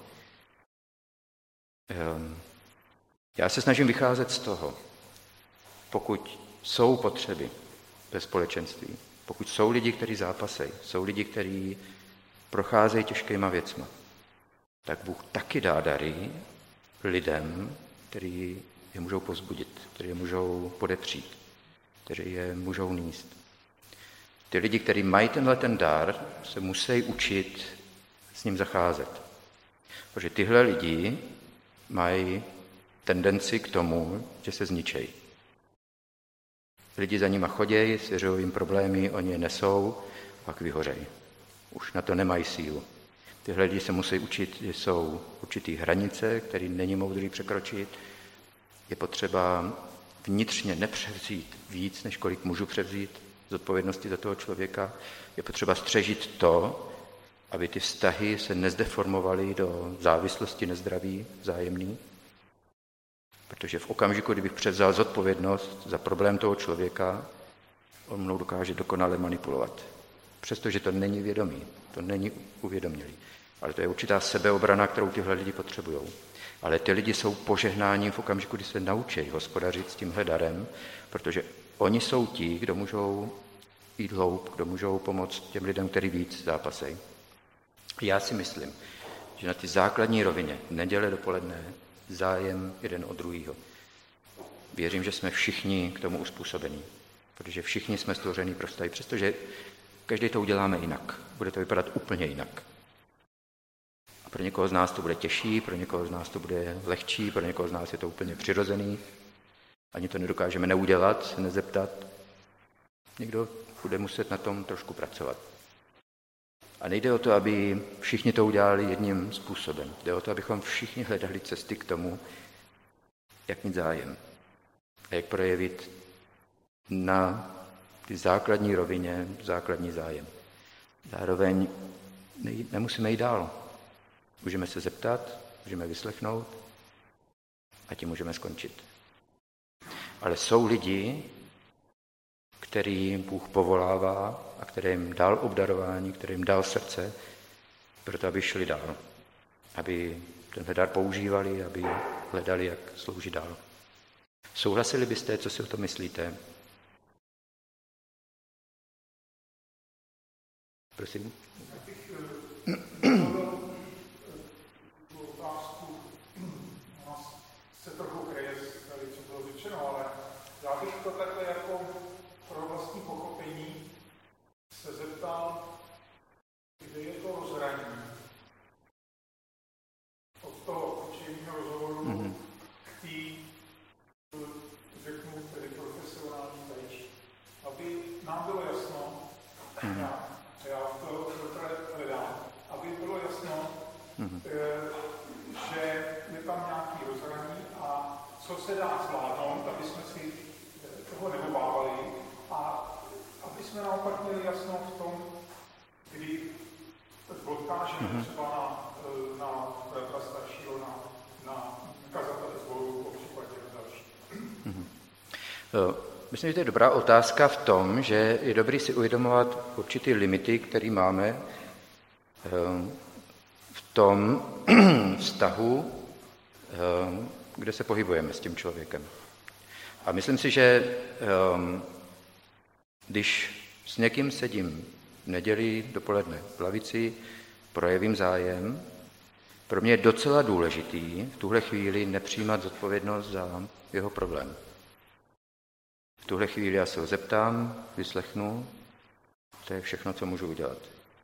Speaker 2: Já se snažím vycházet z toho, pokud jsou potřeby ve společenství, pokud jsou lidi, kteří zápasejí, jsou lidi, kteří procházejí těžkýma věcma, tak Bůh taky dá dary lidem, kteří je můžou povzbudit, kteří je můžou podepřít, kteří je můžou nést. Ty lidi, kteří mají tenhle ten dar, se musí učit s ním zacházet. Protože tyhle lidi mají tendenci k tomu, že se zničejí. Lidi za nima chodějí, svěřují jim problémy, oni je nesou, pak vyhořejí. Už na to nemají sílu. Tyhle lidi se musí učit, že jsou určitý hranice, které není moudrý překročit. Je potřeba vnitřně nepřevzít víc, než kolik můžu převzít z odpovědnosti za toho člověka. Je potřeba střežit to, aby ty vztahy se nezdeformovaly do závislosti nezdraví vzájemný. Protože v okamžiku, kdybych převzal zodpovědnost za problém toho člověka, on mnou dokáže dokonale manipulovat. Přestože to není vědomí, to není uvědomělý. Ale to je určitá sebeobrana, kterou tyhle lidi potřebují. Ale ty lidi jsou požehnáním v okamžiku, kdy se naučí hospodařit s tímhle darem, protože oni jsou ti, kdo můžou jít hloub, kdo můžou pomoct těm lidem, kteří víc zápasejí. Já si myslím, že na ty základní rovině, neděle dopoledne, zájem jeden od druhého. Věřím, že jsme všichni k tomu uspůsobení, protože všichni jsme stvoření pro vztahy, přestože každý to uděláme jinak. Bude to vypadat úplně jinak. A pro někoho z nás to bude těžší, pro někoho z nás to bude lehčí, pro někoho z nás je to úplně přirozený. Ani to nedokážeme neudělat, se nezeptat. Někdo bude muset na tom trošku pracovat. A nejde o to, aby všichni to udělali jedním způsobem. Jde o to, abychom všichni hledali cesty k tomu, jak mít zájem a jak projevit na ty základní rovině základní zájem. Zároveň nemusíme jít dál. Můžeme se zeptat, můžeme vyslechnout a tím můžeme skončit. Ale jsou lidi, který Bůh povolává a který jim dal obdarování, který jim dal srdce, proto aby šli dál. Aby ten dar používali, aby hledali, jak sloužit dál. Souhlasili byste, co si o tom myslíte? Prosím.
Speaker 3: Se trochu kryje tady, co bylo řečeno, ale já bych to takhle jako pro vlastní pochopení se zeptal, kde je to rozhraní od toho učebního rozhovoru mm-hmm. k té, řeknu, tedy profesionální péči. Aby nám bylo jasno, mm-hmm. já, já to hledám, aby bylo jasno, mm-hmm. e, že je tam nějaký rozhraní a co se dá zvládnout, aby jsme si toho neobávali a aby jsme naopak měli jasno v tom, kdy odkážeme mm-hmm. třeba na, na bratra staršího, na, na kazatele zboru, po případě další.
Speaker 2: Mm-hmm. Myslím, že to je dobrá otázka v tom, že je dobré si uvědomovat určité limity, které máme v tom vztahu, kde se pohybujeme s tím člověkem. A myslím si, že když S někým sedím v neděli dopoledne v lavici, projevím zájem. Pro mě je docela důležitý v tuhle chvíli nepřijímat zodpovědnost za jeho problém. V tuhle chvíli já se ho zeptám, vyslechnu, to je všechno, co můžu udělat.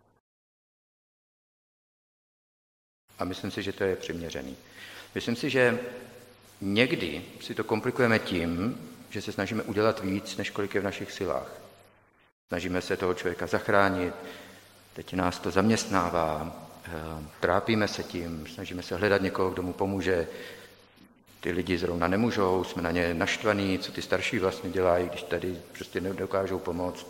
Speaker 2: A myslím si, že to je přiměřený. Myslím si, že někdy si to komplikujeme tím, že se snažíme udělat víc, než kolik je v našich silách. Snažíme se toho člověka zachránit, teď nás to zaměstnává, trápíme se tím, snažíme se hledat někoho, kdo mu pomůže. Ty lidi zrovna nemůžou, jsme na ně naštvaní, co ty starší vlastně dělají, když tady prostě nedokážou pomoct.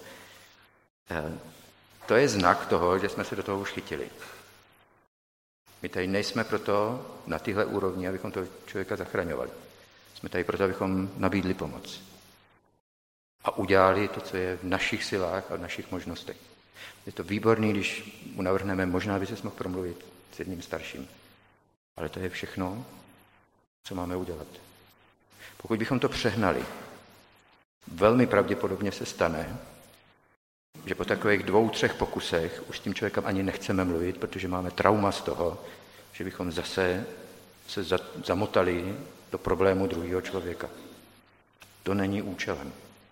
Speaker 2: To je znak toho, že jsme se do toho už chytili. My tady nejsme proto na tyhle úrovni, abychom toho člověka zachraňovali. Jsme tady proto, abychom nabídli pomoc. A udělali to, co je v našich silách a v našich možnostech. Je to výborný, když mu navrhneme, možná by se mohl promluvit s jedním starším. Ale to je všechno, co máme udělat. Pokud bychom to přehnali, velmi pravděpodobně se stane, že po takových dvou, třech pokusech už s tím člověkem ani nechceme mluvit, protože máme trauma z toho, že bychom zase se zamotali do problému druhého člověka. To není účelem.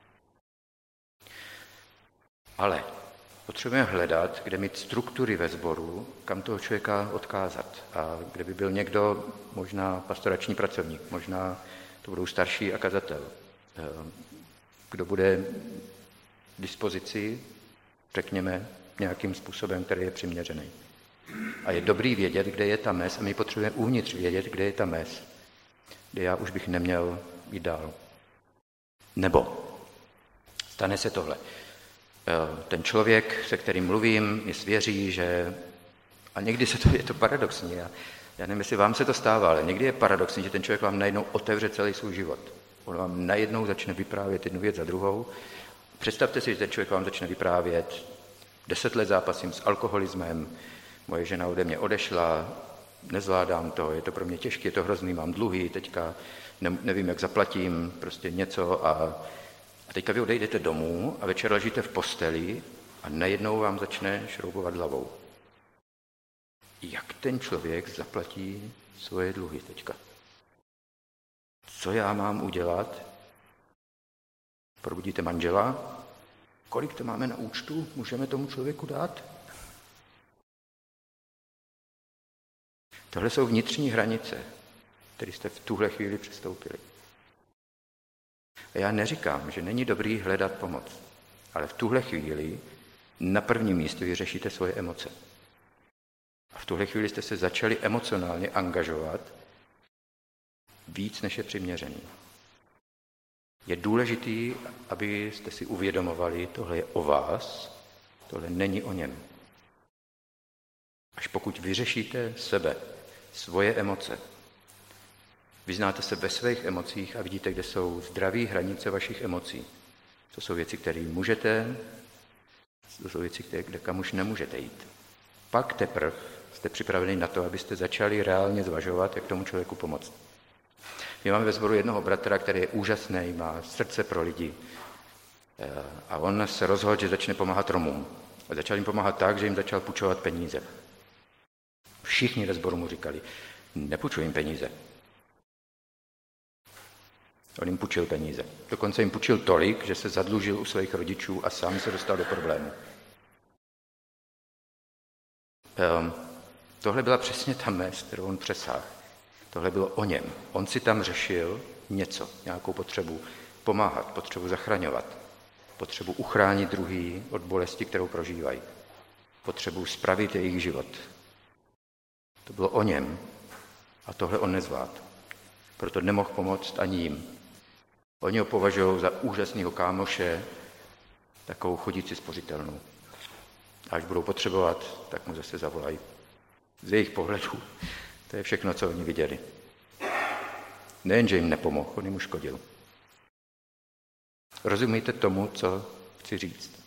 Speaker 2: Ale potřebujeme hledat, kde mít struktury ve sboru, kam toho člověka odkázat. A kde by byl někdo, možná pastorační pracovník, možná to budou starší a kazatel, kdo bude k dispozici, řekněme, nějakým způsobem, který je přiměřený. A je dobrý vědět, kde je ta mez, a my potřebujeme uvnitř vědět, kde je ta mez, kde já už bych neměl jít dál. Nebo stane se tohle. Ten člověk, se kterým mluvím, mi svěří, že... A někdy se to, je to paradoxní. Já, já nevím, jestli vám se to stává, ale někdy je paradoxní, že ten člověk vám najednou otevře celý svůj život. On vám najednou začne vyprávět jednu věc za druhou. Představte si, že ten člověk vám začne vyprávět, deset let zápasím s alkoholismem, moje žena ode mě odešla, nezvládám to, je to pro mě těžké, je to hrozný, mám dluhy, teďka nevím, jak zaplatím, prostě něco a, a teďka vy odejdete domů a večer ležíte v posteli a najednou vám začne šroubovat hlavou. Jak ten člověk zaplatí svoje dluhy teďka? Co já mám udělat? Probudíte manžela? Kolik to máme na účtu? Můžeme tomu člověku dát? Tohle jsou vnitřní hranice, které jste v tuhle chvíli přistoupili. A já neříkám, že není dobrý hledat pomoc, ale v tuhle chvíli na prvním místě vyřešíte svoje emoce. A v tuhle chvíli jste se začali emocionálně angažovat víc, než je přiměřený. Je důležitý, abyste si uvědomovali, tohle je o vás, tohle není o něm. Až pokud vyřešíte sebe, svoje emoce, vyznáte se ve svých emocích a vidíte, kde jsou zdravé hranice vašich emocí. To jsou věci, které můžete, to jsou věci, které, kde kam už nemůžete jít. Pak teprve jste připraveni na to, abyste začali reálně zvažovat, jak tomu člověku pomoct. My máme ve sboru jednoho bratra, který je úžasný, má srdce pro lidi. A on se rozhodl, že začne pomáhat Romům. A začal jim pomáhat tak, že jim začal půjčovat peníze. Všichni ve sboru mu říkali, nepůjčuj jim peníze. On jim půjčil peníze. Dokonce jim půjčil tolik, že se zadlužil u svých rodičů a sám se dostal do problému. Um, tohle byla přesně ta mez, kterou on přesáhl. Tohle bylo o něm. On si tam řešil něco, nějakou potřebu pomáhat, potřebu zachraňovat, potřebu uchránit druhý od bolesti, kterou prožívají, potřebu spravit jejich život. To bylo o něm a tohle on nezvládl. Proto nemohl pomoct ani jim. Oni ho považují za úžasného kámoše, takovou chodící spořitelnou. A až budou potřebovat, tak mu zase zavolají. Z jejich pohledu to je všechno, co oni viděli. Nejen, že jim nepomohl, on jim uškodil. Rozumíte tomu, co chci říct?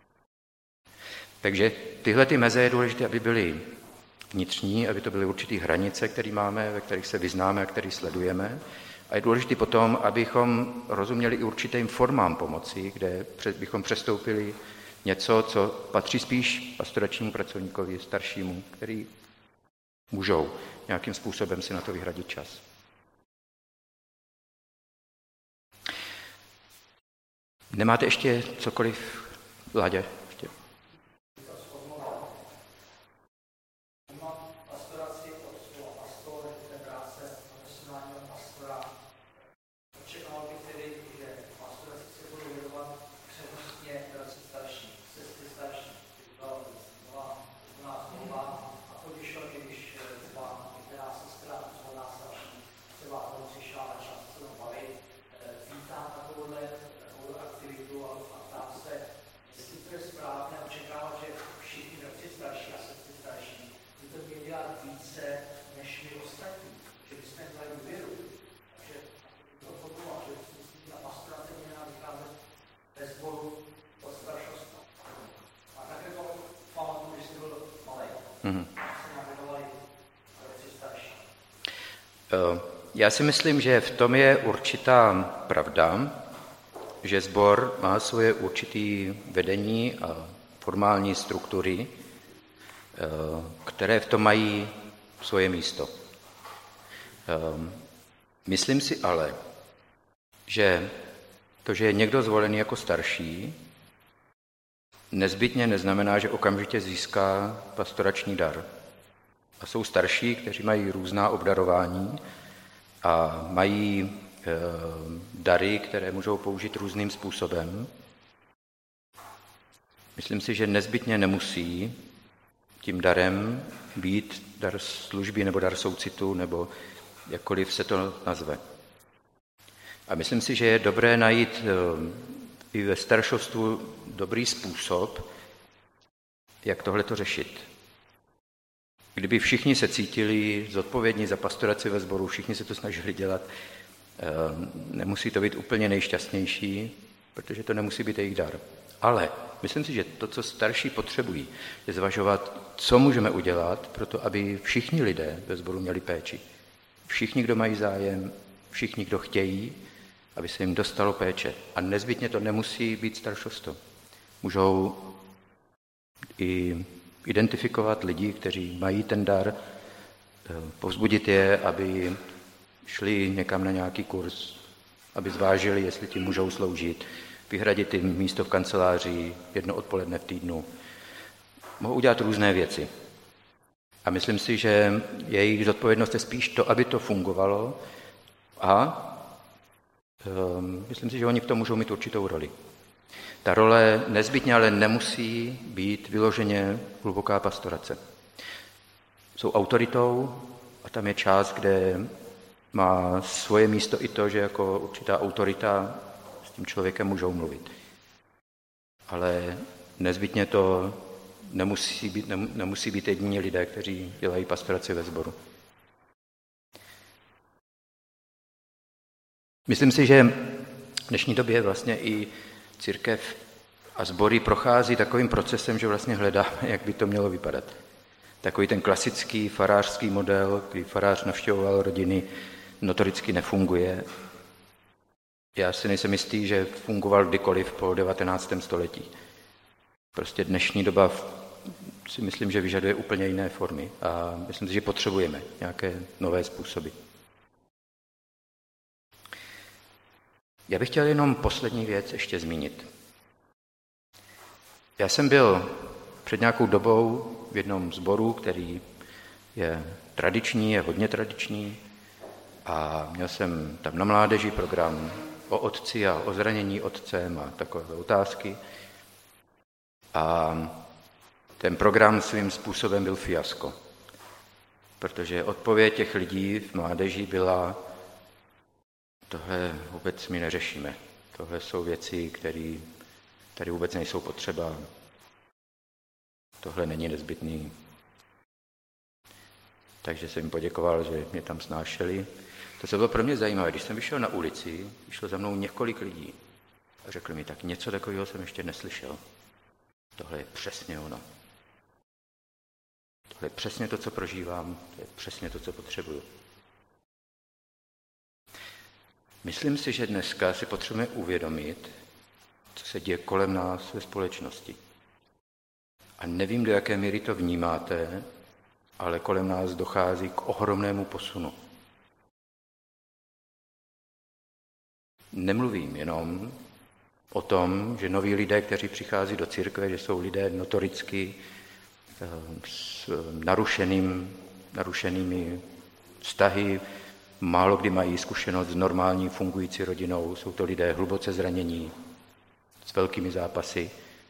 Speaker 2: Takže tyhle ty meze je důležité, aby byly vnitřní, aby to byly určitý hranice, které máme, ve kterých se vyznáme a které sledujeme. A je důležité potom, abychom rozuměli i určitým formám pomoci, kde bychom přestoupili něco, co patří spíš pastoračnímu pracovníkovi, staršímu, který můžou nějakým způsobem si na to vyhradit čas. Nemáte ještě cokoliv, Láďa? Ještě? Mhm. Já si myslím, že v tom je určitá pravda, že sbor má svoje určité vedení a formální struktury, které v tom mají svoje místo. Myslím si ale, že to, že je někdo zvolený jako starší, nezbytně neznamená, že okamžitě získá pastorační dar. A jsou starší, kteří mají různá obdarování a mají e, dary, které můžou použít různým způsobem. Myslím si, že nezbytně nemusí tím darem být dar služby nebo dar soucitu, nebo jakkoliv se to nazve. A myslím si, že je dobré najít e, i ve staršostvu dobrý způsob, jak tohleto řešit. Kdyby všichni se cítili zodpovědní za pastoraci ve sboru, všichni se to snažili dělat, nemusí to být úplně nejšťastnější, protože to nemusí být jejich dar. Ale myslím si, že to, co starší potřebují, je zvažovat, co můžeme udělat pro to, aby všichni lidé ve sboru měli péči. Všichni, kdo mají zájem, všichni, kdo chtějí, aby se jim dostalo péče. A nezbytně to nemusí být staršostvo. Můžou i identifikovat lidi, kteří mají ten dar, povzbudit je, aby šli někam na nějaký kurz, aby zvážili, jestli ti můžou sloužit, vyhradit jim místo v kanceláři, jedno odpoledne v týdnu. Mohou udělat různé věci. A myslím si, že jejich zodpovědnost je spíš to, aby to fungovalo, a um, myslím si, že oni v tom můžou mít určitou roli. Ta role nezbytně ale nemusí být vyloženě hluboká pastorace. Jsou autoritou a tam je část, kde má svoje místo i to, že jako určitá autorita s tím člověkem můžou mluvit. Ale nezbytně to nemusí být, nemusí být jediní lidé, kteří dělají pastoraci ve sboru. Myslím si, že v dnešní době vlastně i církev a sbory prochází takovým procesem, že vlastně hledáme, jak by to mělo vypadat. Takový ten klasický farářský model, kdy farář navštěvoval rodiny, notoricky nefunguje. Já si nejsem jistý, že fungoval kdykoliv po devatenáctém století. Prostě dnešní doba si myslím, že vyžaduje úplně jiné formy a myslím si, že potřebujeme nějaké nové způsoby. Já bych chtěl jenom poslední věc ještě zmínit. Já jsem byl před nějakou dobou v jednom sboru, který je tradiční, je hodně tradiční, a měl jsem tam na mládeži program o otci a o zranění otcem a takové otázky. A ten program svým způsobem byl fiasko, protože odpověď těch lidí v mládeži byla: tohle vůbec my neřešíme. Tohle jsou věci, které tady vůbec nejsou potřeba. Tohle není nezbytný. Takže jsem jim poděkoval, že mě tam snášeli. To se bylo pro mě zajímavé. Když jsem vyšel na ulici, vyšlo za mnou několik lidí a řekli mi, tak něco takového jsem ještě neslyšel. Tohle je přesně ono. Tohle je přesně to, co prožívám, to je přesně to, co potřebuju. Myslím si, že dneska si potřebujeme uvědomit, co se děje kolem nás ve společnosti. A nevím, do jaké míry to vnímáte, ale kolem nás dochází k ohromnému posunu. Nemluvím jenom o tom, že noví lidé, kteří přichází do církve, že jsou lidé notoricky s narušeným, narušenými vztahy, málo kdy mají zkušenost s normální fungující rodinou, jsou to lidé hluboce zranění, s velkými zápasy.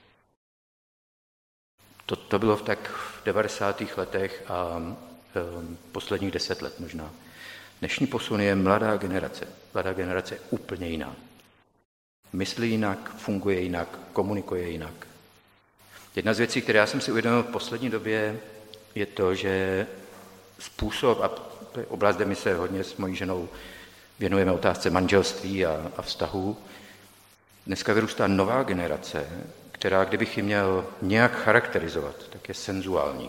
Speaker 2: To, to bylo v tak v devadesátých letech a e, posledních deset let možná. Dnešní posun je mladá generace. Mladá generace je úplně jiná. Myslí jinak, funguje jinak, komunikuje jinak. Jedna z věcí, které já jsem si uvědomil v poslední době, je to, že způsob, a to je oblast, kde my se hodně s mojí ženou věnujeme otázce manželství a, a vztahů, dneska vyrůstá nová generace, která, kdybych ji měl nějak charakterizovat, tak je senzuální.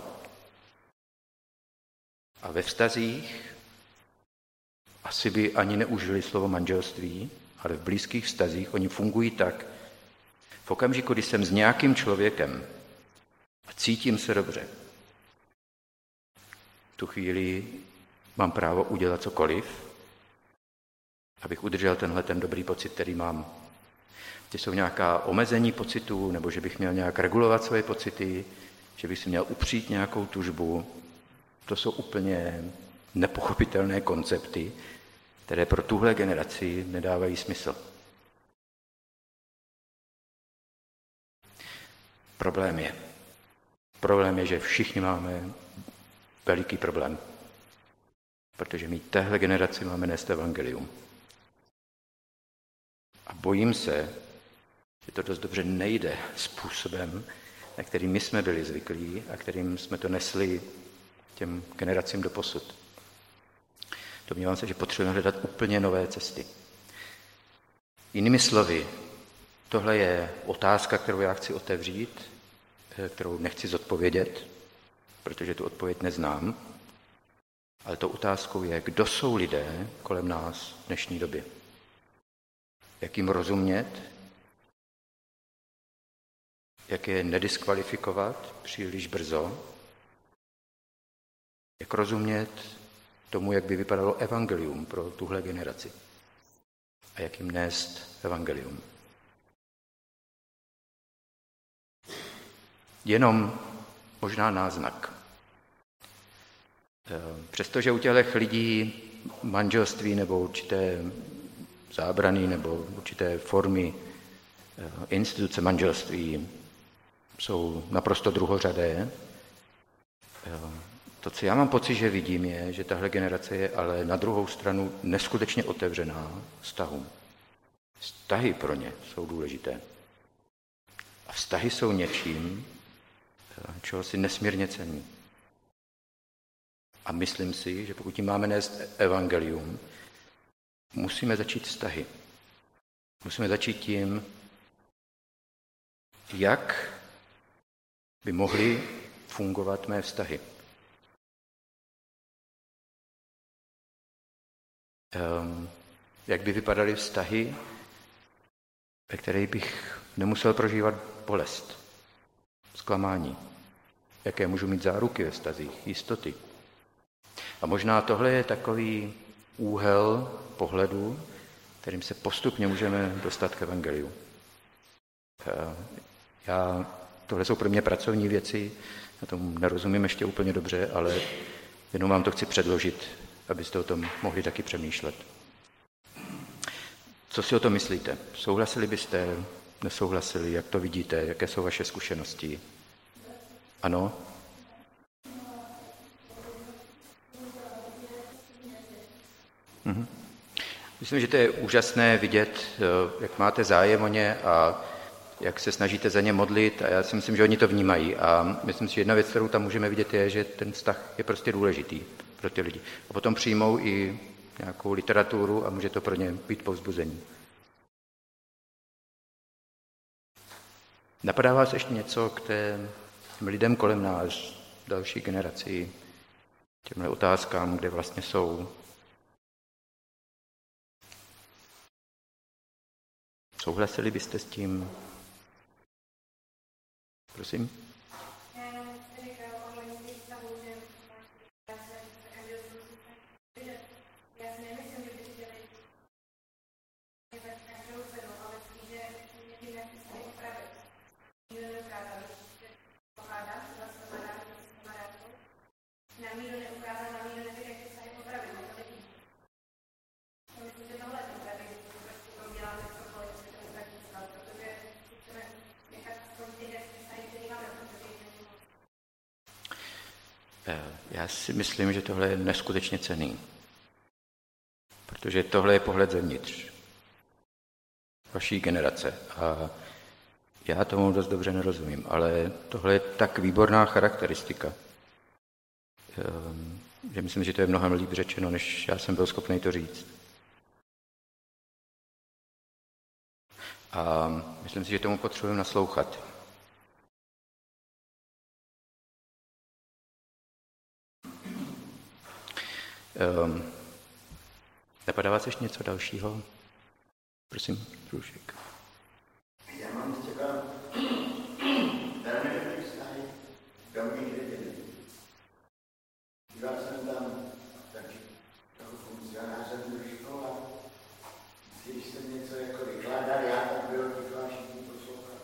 Speaker 2: A ve vztazích asi by ani neužili slovo manželství, ale v blízkých vztazích oni fungují tak, v okamžiku, kdy jsem s nějakým člověkem a cítím se dobře, v tu chvíli mám právo udělat cokoliv, abych udržel tenhle ten dobrý pocit, který mám. Když jsou nějaká omezení pocitů, nebo že bych měl nějak regulovat svoje pocity, že bych si měl upřít nějakou tužbu, to jsou úplně nepochopitelné koncepty, které pro tuhle generaci nedávají smysl. Problém je. Problém je, že všichni máme veliký problém, protože my téhle generaci máme nést evangelium. A bojím se, že to dost dobře nejde způsobem, na který my jsme byli zvyklí a kterým jsme to nesli těm generacím doposud. Domnívám se, že potřebujeme hledat úplně nové cesty. Jinými slovy, tohle je otázka, kterou já chci otevřít, kterou nechci zodpovědět, protože tu odpověď neznám, ale tou otázkou je, kdo jsou lidé kolem nás v dnešní době. Jak jim rozumět, jak je nediskvalifikovat příliš brzo, jak rozumět tomu, jak by vypadalo evangelium pro tuhle generaci a jak jim nést evangelium. Jenom možná náznak. Přestože u těch lidí manželství nebo určité zábrany nebo určité formy instituce manželství jsou naprosto druhořadé, to, co já mám pocit, že vidím, je, že tahle generace je ale na druhou stranu neskutečně otevřená vztahům. Vztahy pro ně jsou důležité. A vztahy jsou něčím, čeho si nesmírně cení. A myslím si, že pokud tím máme nést evangelium, musíme začít vztahy. Musíme začít tím, jak by mohly fungovat mé vztahy. Um, jak by vypadaly vztahy, ve kterých bych nemusel prožívat bolest, zklamání. Jaké můžu mít záruky ve vztazích, jistoty. A možná tohle je takový úhel pohledu, kterým se postupně můžeme dostat k evangeliu. Já, tohle jsou pro mě pracovní věci, já tomu nerozumím ještě úplně dobře, ale jenom vám to chci předložit, abyste o tom mohli taky přemýšlet. Co si o tom myslíte? Souhlasili byste, nesouhlasili, jak to vidíte, jaké jsou vaše zkušenosti? Ano? Mhm. Myslím, že to je úžasné vidět, jak máte zájem o ně a jak se snažíte za ně modlit a já si myslím, že oni to vnímají a myslím si, že jedna věc, kterou tam můžeme vidět, je, že ten vztah je prostě důležitý pro ty lidi. A potom přijmou i nějakou literaturu a může to pro ně být povzbuzení. Napadá vás ještě něco k těm lidem kolem nás, další generaci, těmhle otázkám, kde vlastně jsou? Souhlasili byste s tím? Prosím?
Speaker 4: Já
Speaker 2: Já si myslím, že tohle je neskutečně cenný. Protože tohle je pohled zevnitř. Vaší generace. A já tomu dost dobře nerozumím, ale tohle je tak výborná charakteristika, že myslím, že to je mnohem líp řečeno, než já jsem byl schopný to říct. A myslím si, že tomu potřebujeme naslouchat. Um, napadá vás ještě něco dalšího? Prosím, Průšek.
Speaker 4: Já mám třeba velmi dobrý vztahy do mých lidí. Díval jsem tam taky toho funkcionáře do škola. Když jsem něco jako vykládal, já tak bylo ticho a všichni poslouchali.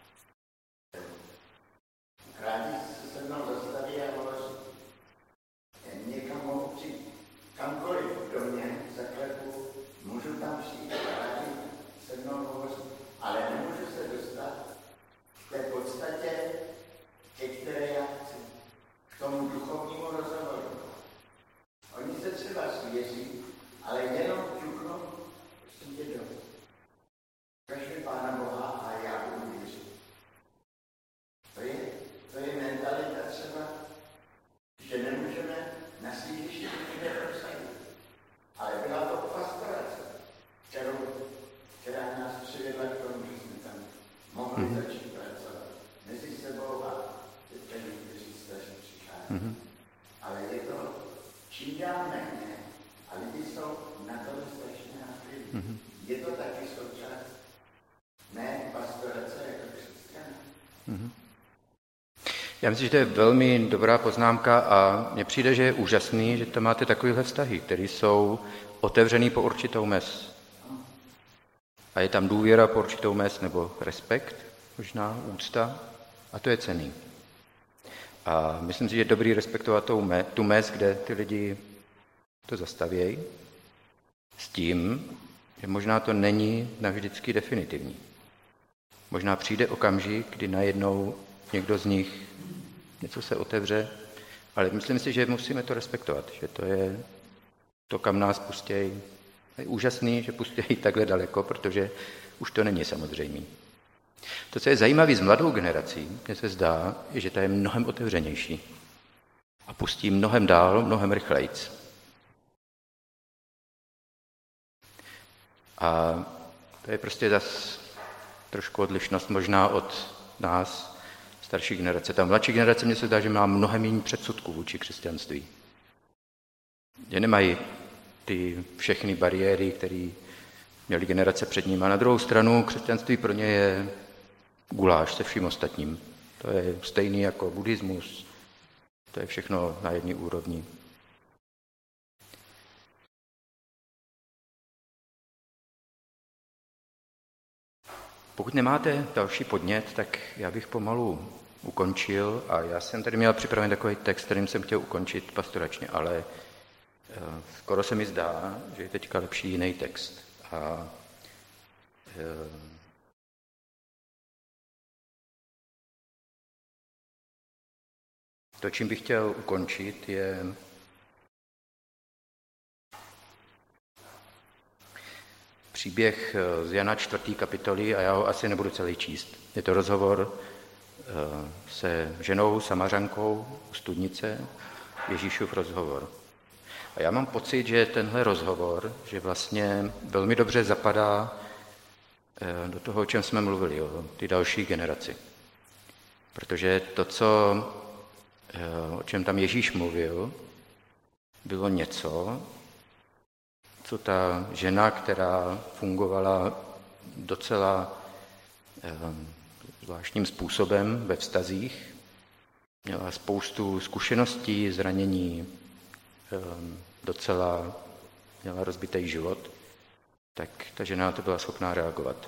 Speaker 4: Rádi se se mnou zastaví a hovoří. Někam mohu přijít, kamkoliv do mě zaklepu, můžu tam přijít, rádi se mnou hovoří, ale nemůžu se dostat k té podstatě, ke které já chci, k tomu duchovnímu rozhovoru. Oni se třeba svěří, ale jenom ťuknou, přijde do. Ukaž mi Pána Boha a já budu věřit. To je, to je mentalita třeba, že nemůžeme na sídlišti někde prosadit. Ale byla to pastorace, kterou, která nás přivedla k tomu, že jsme tam mohli mm-hmm. začít pracovat mezi sebou a teďka někteří staří přichází. Mm-hmm. Ale je to čím dál méně a lidi jsou na to strašně náklidní. Mm-hmm. Je to taky součást mé pastorace jako křesťana.
Speaker 2: Mm-hmm. Já myslím, že to je velmi dobrá poznámka a mně přijde, že je úžasný, že tam máte takovéhle vztahy, které jsou otevřený po určitou mez. A je tam důvěra po určitou mez nebo respekt, možná úcta a to je cenný. A myslím si, že je dobrý respektovat tu, me, tu mez, kde ty lidi to zastavějí s tím, že možná to není navždycky definitivní. Možná přijde okamžik, kdy najednou někdo z nich něco se otevře, ale myslím si, že musíme to respektovat, že to je to, kam nás pustějí. Je úžasný, že pustějí takhle daleko, protože už to není samozřejmé. To, co je zajímavé s mladou generací, mně se zdá, je, že ta je mnohem otevřenější a pustí mnohem dál, mnohem rychlejc. A to je prostě zas trošku odlišnost možná od nás, starší generace. Ta mladší generace mně se zdá, že má mnohem méně předsudků vůči křesťanství. Že nemají ty všechny bariéry, které měly generace před ním. A na druhou stranu křesťanství pro ně je guláš se vším ostatním. To je stejný jako buddhismus. To je všechno na jedné úrovni. Pokud nemáte další podnět, tak já bych pomalu ukončil a já jsem tady měl připraven takový text, kterým jsem chtěl ukončit pastoračně, ale skoro se mi zdá, že je teďka lepší jiný text. A to, čím bych chtěl ukončit, je příběh z Jana čtvrté kapitoly a já ho asi nebudu celý číst. Je to rozhovor se ženou Samařankou u studnice, Ježíšův rozhovor. A já mám pocit, že tenhle rozhovor, že vlastně velmi dobře zapadá do toho, o čem jsme mluvili, o ty další generaci. Protože to, co, o čem tam Ježíš mluvil, bylo něco, co ta žena, která fungovala docela zvláštním způsobem ve vztazích, měla spoustu zkušeností, zranění, docela měla rozbitý život, tak ta žena na to byla schopná reagovat.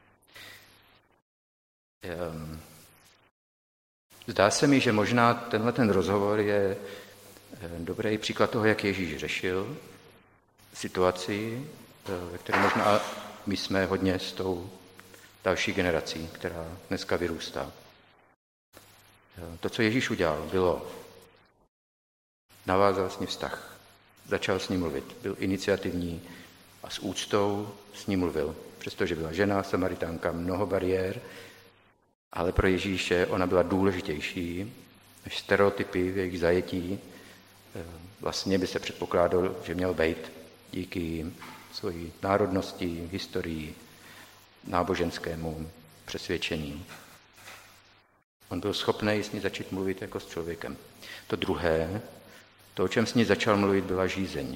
Speaker 2: Zdá se mi, že možná tenhle ten rozhovor je dobrý příklad toho, jak Ježíš řešil situaci, ve které možná my jsme hodně s tou další generací, která dneska vyrůstá. To, co Ježíš udělal, bylo navázal s ní vztah. Začal s ní mluvit. Byl iniciativní a s úctou s ní mluvil. Přestože byla žena, Samaritánka, mnoho bariér, ale pro Ježíše ona byla důležitější než stereotypy v jejich zajetí. Vlastně by se předpokládalo, že měl být díky svojí národnosti, historii, náboženskému přesvědčení. On byl schopný s ní začít mluvit jako s člověkem. To druhé, to, o čem s ní začal mluvit, byla žízeň.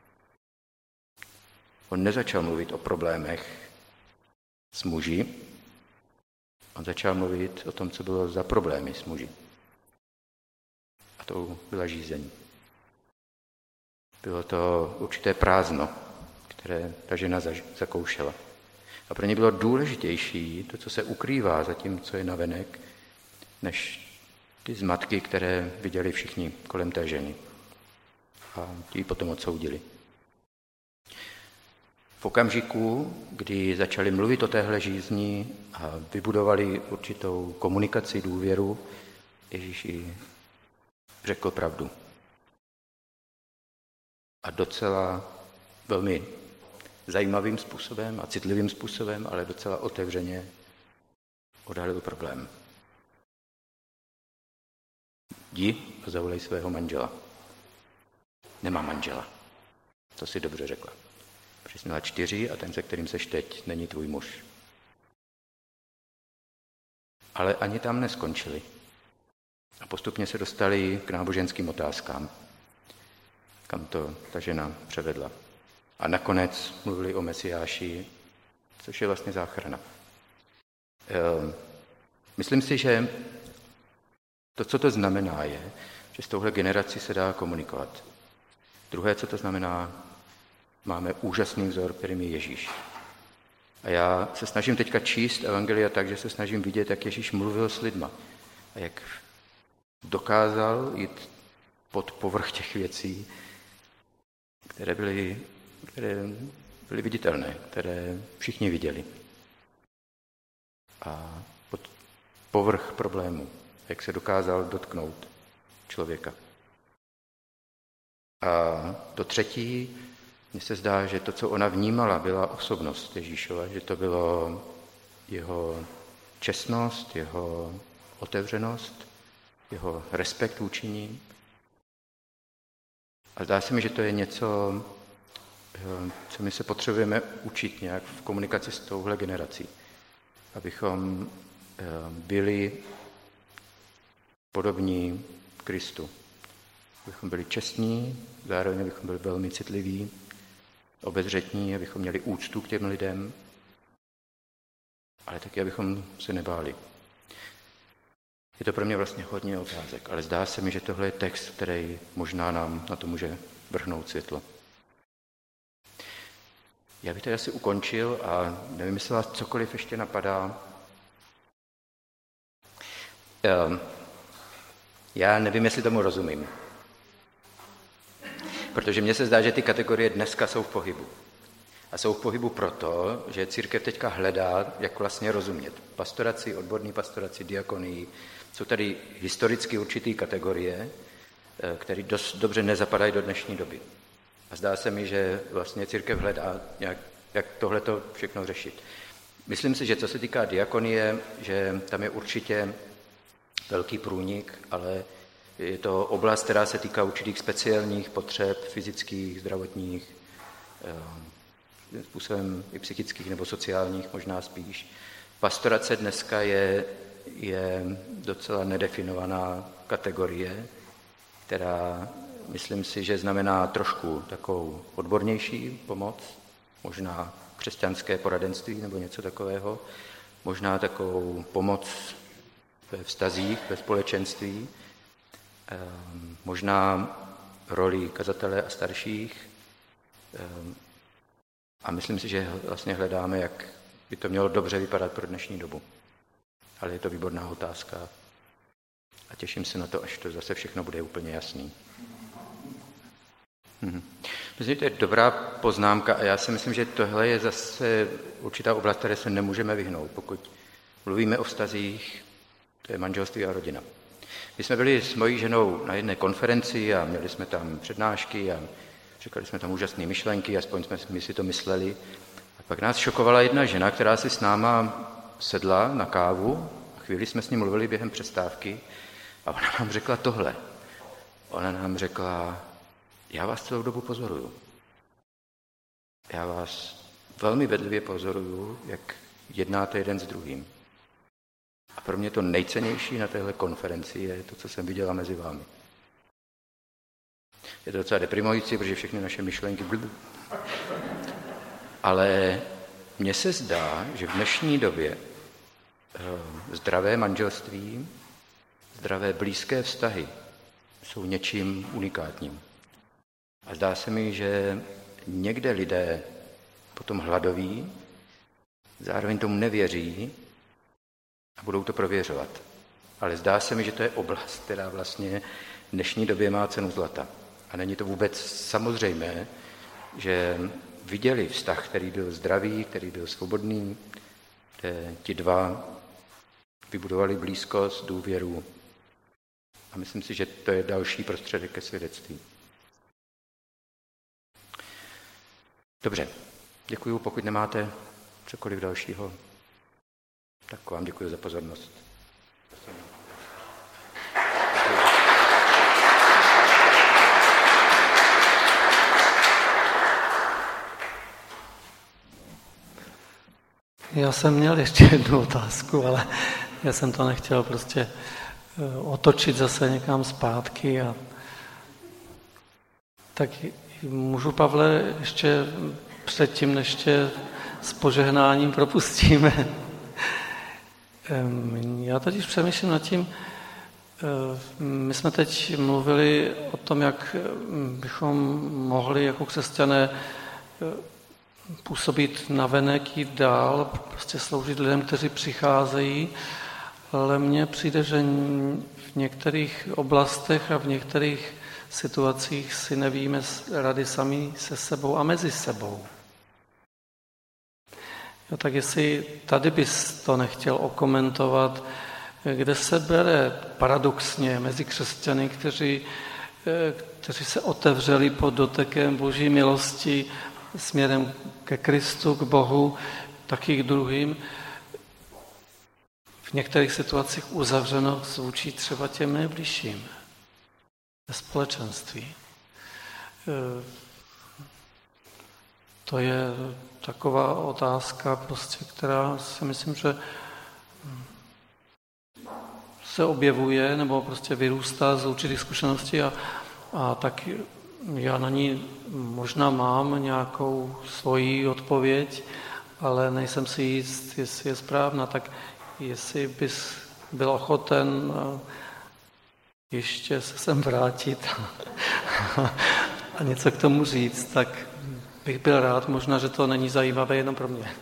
Speaker 2: On nezačal mluvit o problémech s muži, on začal mluvit o tom, co bylo za problémy s muži. A to byla žízeň. Bylo to určité prázdno, které ta žena zakoušela. A pro ně bylo důležitější to, co se ukrývá za tím, co je navenek, než ty zmatky, které viděli všichni kolem té ženy. A ti ji potom odsoudili. V okamžiku, kdy začali mluvit o téhle žízni a vybudovali určitou komunikaci, důvěru, Ježíš jí řekl pravdu. A docela velmi zajímavým způsobem a citlivým způsobem, ale docela otevřeně odhalil problém. Jdi a zavolej svého manžela. Nemá manžela. To si dobře řekla. Přesměla čtyři a ten, se kterým seš teď, není tvůj muž. Ale ani tam neskončili. A postupně se dostali k náboženským otázkám, kam to ta žena převedla. A nakonec mluvili o Mesiáši, což je vlastně záchrana. Myslím si, že to, co to znamená, je, že s touhle generací se dá komunikovat. Druhé, co to znamená, máme úžasný vzor, kterým je Ježíš. A já se snažím teďka číst evangelia tak, že se snažím vidět, jak Ježíš mluvil s lidma a jak dokázal jít pod povrch těch věcí, které byly, které byly viditelné, které všichni viděli. A pod povrch problému, jak se dokázal dotknout člověka. A to třetí, mně se zdá, že to, co ona vnímala, byla osobnost Ježíšova, že to bylo jeho čestnost, jeho otevřenost, jeho respekt vůči ní. A zdá se mi, že to je něco, co my se potřebujeme učit nějak v komunikaci s touhle generací. Abychom byli podobní Kristu. Abychom byli čestní, zároveň abychom byli velmi citliví, obezřetní, abychom měli úctu k těm lidem, ale taky, abychom se nebáli. Je to pro mě vlastně hodně otázek, ale zdá se mi, že tohle je text, který možná nám na to může vrhnout světlo. Já bych tady asi ukončil a nevím, jestli vás cokoliv ještě napadá. Já nevím, jestli tomu rozumím. Protože mně se zdá, že ty kategorie dneska jsou v pohybu. A jsou v pohybu proto, že církev teďka hledá, jak vlastně rozumět. Pastoraci, odborný pastoraci, diakonii. Jsou tady historicky určitý kategorie, které dost dobře nezapadají do dnešní doby. A zdá se mi, že vlastně církev hledá, jak, jak tohleto všechno řešit. Myslím si, že co se týká diakonie, že tam je určitě velký průnik, ale je to oblast, která se týká určitých speciálních potřeb, fyzických, zdravotních, způsobem i psychických nebo sociálních možná spíš. Pastorace dneska je, je docela nedefinovaná kategorie, která myslím si, že znamená trošku takovou odbornější pomoc, možná křesťanské poradenství nebo něco takového, možná takovou pomoc ve vztazích, ve společenství, možná roli kazatele a starších. A myslím si, že vlastně hledáme, jak by to mělo dobře vypadat pro dnešní dobu. Ale je to výborná otázka a těším se na to, až to zase všechno bude úplně jasný. Mhm. Myslím, že to je dobrá poznámka a já si myslím, že tohle je zase určitá oblast, které se nemůžeme vyhnout. Pokud mluvíme o vztazích, to je manželství a rodina. My jsme byli s mojí ženou na jedné konferenci a měli jsme tam přednášky a říkali jsme tam úžasné myšlenky, aspoň jsme my si to mysleli. A pak nás šokovala jedna žena, která si s náma sedla na kávu. A chvíli jsme s ní mluvili během přestávky a ona nám řekla tohle. Ona nám řekla, já vás celou dobu pozoruju. Já vás velmi bedlivě pozoruju, jak jednáte jeden s druhým. A pro mě to nejcennější na téhle konferenci je to, co jsem viděla mezi vámi. Je to docela deprimující, protože všechny naše myšlenky... Ale mně se zdá, že v dnešní době zdravé manželství, zdravé blízké vztahy jsou něčím unikátním. A zdá se mi, že někde lidé potom hladoví, zároveň tomu nevěří a budou to prověřovat. Ale zdá se mi, že to je oblast, která vlastně v dnešní době má cenu zlata. A není to vůbec samozřejmé, že viděli vztah, který byl zdravý, který byl svobodný, kde ti dva vybudovali blízkost, důvěru. A myslím si, že to je další prostředek ke svědectví. Dobře, děkuju. Pokud nemáte cokoliv dalšího, tak vám děkuji za pozornost.
Speaker 1: Já jsem měl ještě jednu otázku, ale já jsem to nechtěl prostě otočit zase někam zpátky. A... Tak můžu, Pavle, ještě předtím, než tě s požehnáním propustíme. Já totiž přemýšlím nad tím, my jsme teď mluvili o tom, jak bychom mohli jako křesťané působit navenek, jít dál, prostě sloužit lidem, kteří přicházejí, ale mně přijde, že v některých oblastech a v některých situacích si nevíme rady sami se sebou a mezi sebou. Jo, tak jestli tady bys to nechtěl okomentovat, kde se bere paradoxně mezi křesťany, kteří, kteří se otevřeli pod dotekem Boží milosti směrem ke Kristu, k Bohu, taky k druhým, v některých situacích uzavřeno vůči třeba těm nejbližším ve společenství. To je taková otázka, prostě, která si myslím, že se objevuje nebo prostě vyrůstá z určitých zkušeností a, a tak já na ní možná mám nějakou svoji odpověď, ale nejsem si jist, jestli je správná, tak jestli bys byl ochoten ještě se sem vrátit a něco k tomu říct, tak bych byl rád, možná, že to není zajímavé jenom pro mě.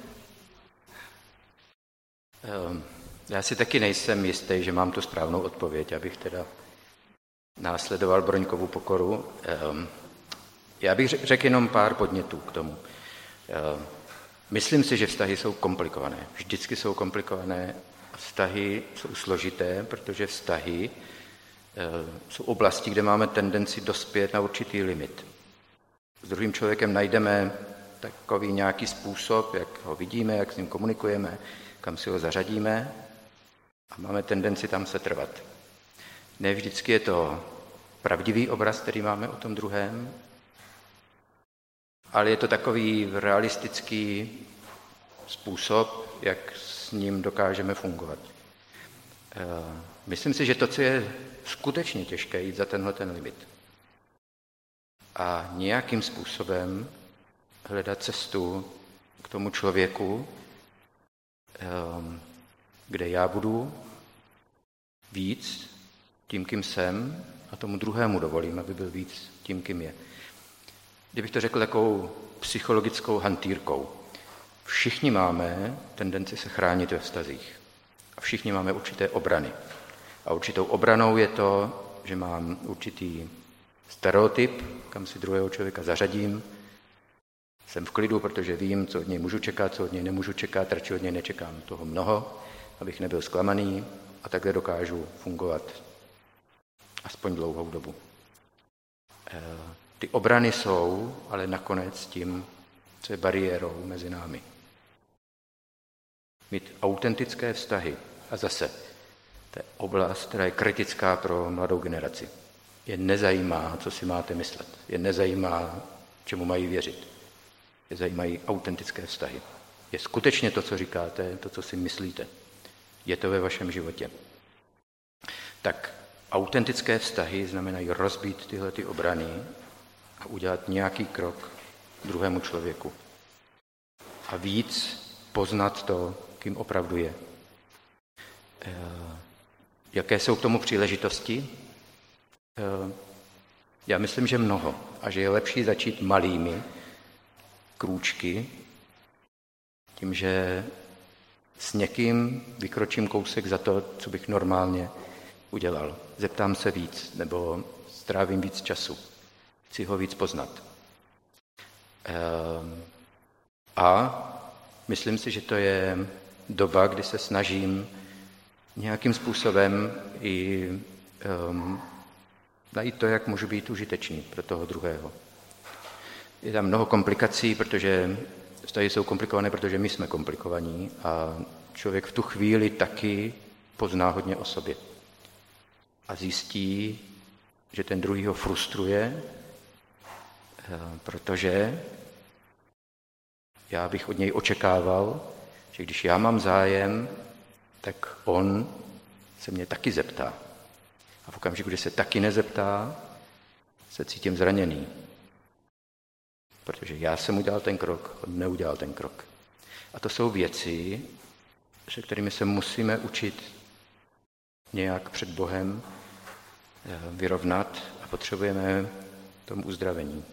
Speaker 2: Já si taky nejsem jistý, že mám tu správnou odpověď, abych teda následoval Broňkovu pokoru. Já bych řekl jenom pár podnětů k tomu. Myslím si, že vztahy jsou komplikované. Vždycky jsou komplikované. Vztahy jsou složité, protože vztahy jsou oblasti, kde máme tendenci dospět na určitý limit. S druhým člověkem najdeme takový nějaký způsob, jak ho vidíme, jak s ním komunikujeme, kam si ho zařadíme a máme tendenci tam se trvat. Ne vždycky je to pravdivý obraz, který máme o tom druhém, ale je to takový realistický způsob, jak s ním dokážeme fungovat. Myslím si, že to, co je skutečně těžké, jít za tenhle ten limit. A nějakým způsobem hledat cestu k tomu člověku, kde já budu víc tím, kým jsem, a tomu druhému dovolím, aby byl víc tím, kým je. Kdybych to řekl takovou psychologickou hantýrkou. Všichni máme tendenci se chránit ve vztazích. A všichni máme určité obrany. A určitou obranou je to, že mám určitý stereotyp, kam si druhého člověka zařadím. Jsem v klidu, protože vím, co od něj můžu čekat, co od něj nemůžu čekat, radši od něj nečekám toho mnoho, abych nebyl zklamaný a takhle dokážu fungovat Aspoň dlouhou dobu. Ty obrany jsou, ale nakonec tím, co je bariérou mezi námi. Mít autentické vztahy. A zase, to je oblast, která je kritická pro mladou generaci. Je nezajímá, co si máte myslet. Je nezajímá, čemu mají věřit. Je zajímají autentické vztahy. Je skutečně to, co říkáte, to, co si myslíte. Je to ve vašem životě. Tak autentické vztahy znamenají rozbít tyhle ty obrany a udělat nějaký krok druhému člověku. A víc poznat to, kým opravdu je. E, jaké jsou k tomu příležitosti? E, já myslím, že mnoho. A že je lepší začít malými krůčky, tím, že s někým vykročím kousek za to, co bych normálně udělal. Zeptám se víc, nebo strávím víc času. Chci ho víc poznat. E, a myslím si, že to je doba, kdy se snažím nějakým způsobem i um, najít to, jak můžu být užitečný pro toho druhého. Je tam mnoho komplikací, protože vztahy jsou komplikované, protože my jsme komplikovaní a člověk v tu chvíli taky pozná hodně o sobě. A zjistí, že ten druhý ho frustruje, protože já bych od něj očekával, že když já mám zájem, tak on se mě taky zeptá. A v okamžiku, kdy se taky nezeptá, se cítím zraněný. Protože já jsem udělal ten krok, on neudělal ten krok. A to jsou věci, se kterými se musíme učit nějak před Bohem vyrovnat a potřebujeme tomu uzdravení.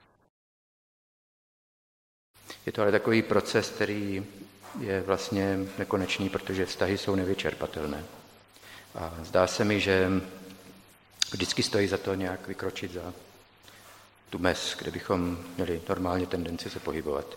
Speaker 2: Je to ale takový proces, který je vlastně nekonečný, protože vztahy jsou nevyčerpatelné. A zdá se mi, že vždycky stojí za to nějak vykročit za tu mez, kde bychom měli normálně tendenci se pohybovat.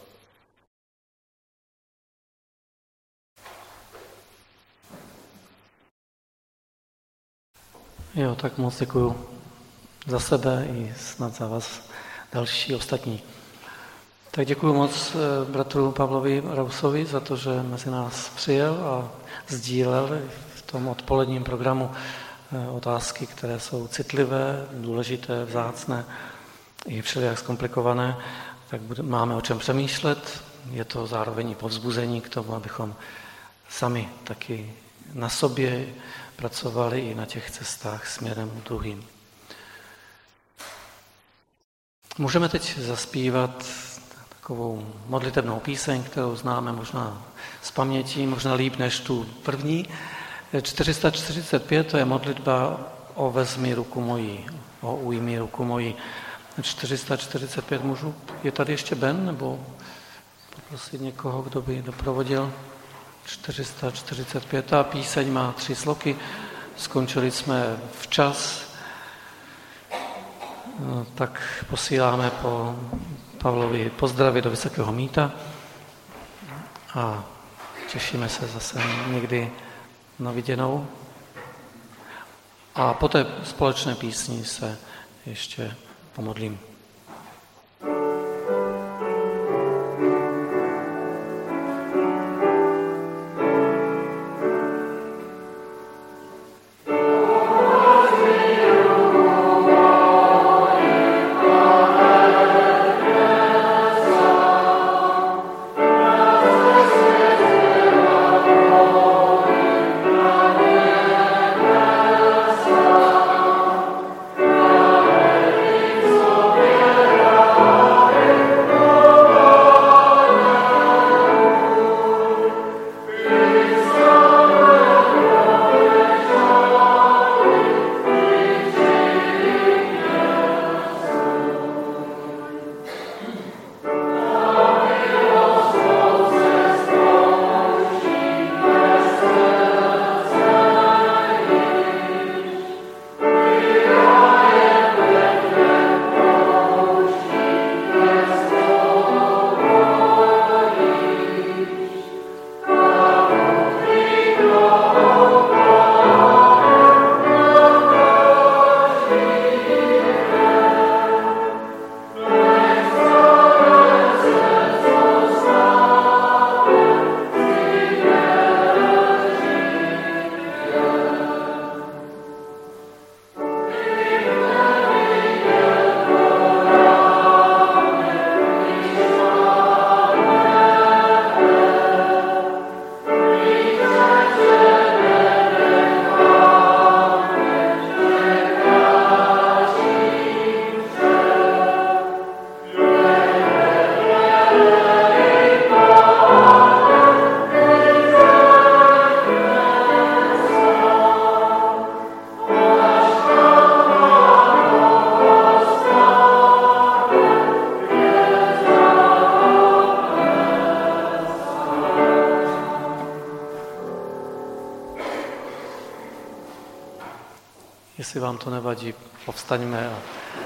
Speaker 1: Jo, tak moc děkuju za sebe i snad za vás další ostatní. Tak děkuji moc bratru Pavlovi Rausovi za to, že mezi nás přijel a sdílel v tom odpoledním programu otázky, které jsou citlivé, důležité, vzácné i všelijak zkomplikované, tak máme o čem přemýšlet. Je to zároveň i povzbuzení k tomu, abychom sami taky na sobě pracovali i na těch cestách směrem k druhým. Můžeme teď zaspívat takovou modlitebnou píseň, kterou známe možná z paměti, možná líp než tu první. čtyři sta čtyřicet pět, to je modlitba o vezmi ruku moji, o ujmi ruku moji. čtyři sta čtyřicet pět můžu, je tady ještě Ben, nebo poprosit někoho, kdo by doprovodil? čtyři sta čtyřicet pět, ta píseň má tři sloky, skončili jsme včas, tak posíláme po Pavlovi pozdravy do Vysokého Mýta a těšíme se zase někdy na viděnou. A po té společné písni se ještě pomodlím.
Speaker 5: So
Speaker 1: Jestli vám to nevadí, povstaňme a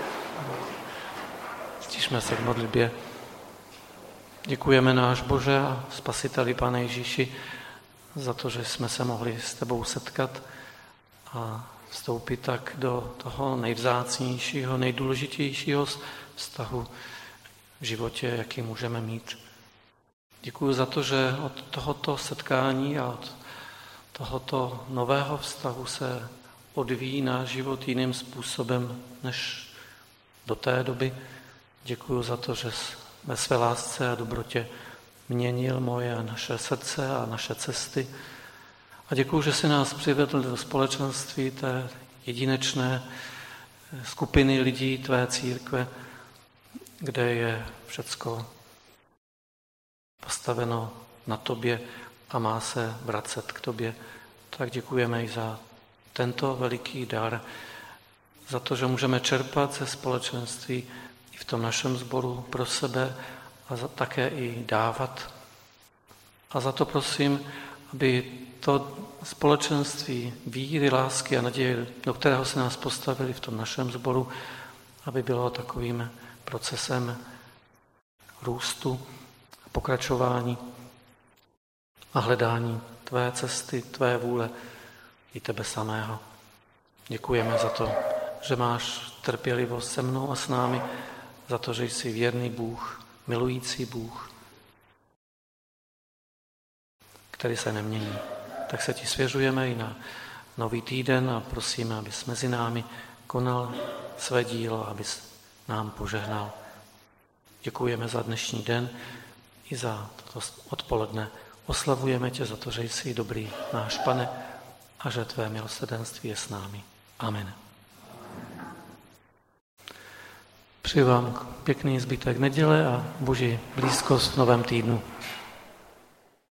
Speaker 1: stišme se k modlitbě. Děkujeme náš Bože a Spasiteli Pane Ježíši za to, že jsme se mohli s tebou setkat a vstoupit tak do toho nejvzácnějšího, nejdůležitějšího vztahu v životě, jaký můžeme mít. Děkuji za to, že od tohoto setkání a od tohoto nového vztahu se odvíjí náš život jiným způsobem než do té doby. Děkuji za to, že ve své lásce a dobrotě měnil moje a naše srdce a naše cesty. A děkuji, že jsi nás přivedl do společenství té jedinečné skupiny lidí tvé církve, kde je všecko postaveno na tobě a má se vracet k tobě. Tak děkujeme i za tento veliký dar, za to, že můžeme čerpat ze společenství i v tom našem sboru pro sebe a za, také i dávat. A za to prosím, aby to společenství víry, lásky a naděje, do kterého se nás postavili v tom našem sboru, aby bylo takovým procesem růstu, pokračování a hledání tvé cesty, tvé vůle i tebe samého. Děkujeme za to, že máš trpělivost se mnou a s námi, za to, že jsi věrný Bůh, milující Bůh, který se nemění. Tak se ti svěřujeme i na nový týden a prosíme, abys mezi námi konal své dílo, abys nám požehnal. Děkujeme za dnešní den i za toto odpoledne. Oslavujeme tě za to, že jsi dobrý náš Pane a že tvé milosrdenství je s námi. Amen. Přeji vám pěkný zbytek neděle a Boží blízkost v novém týdnu.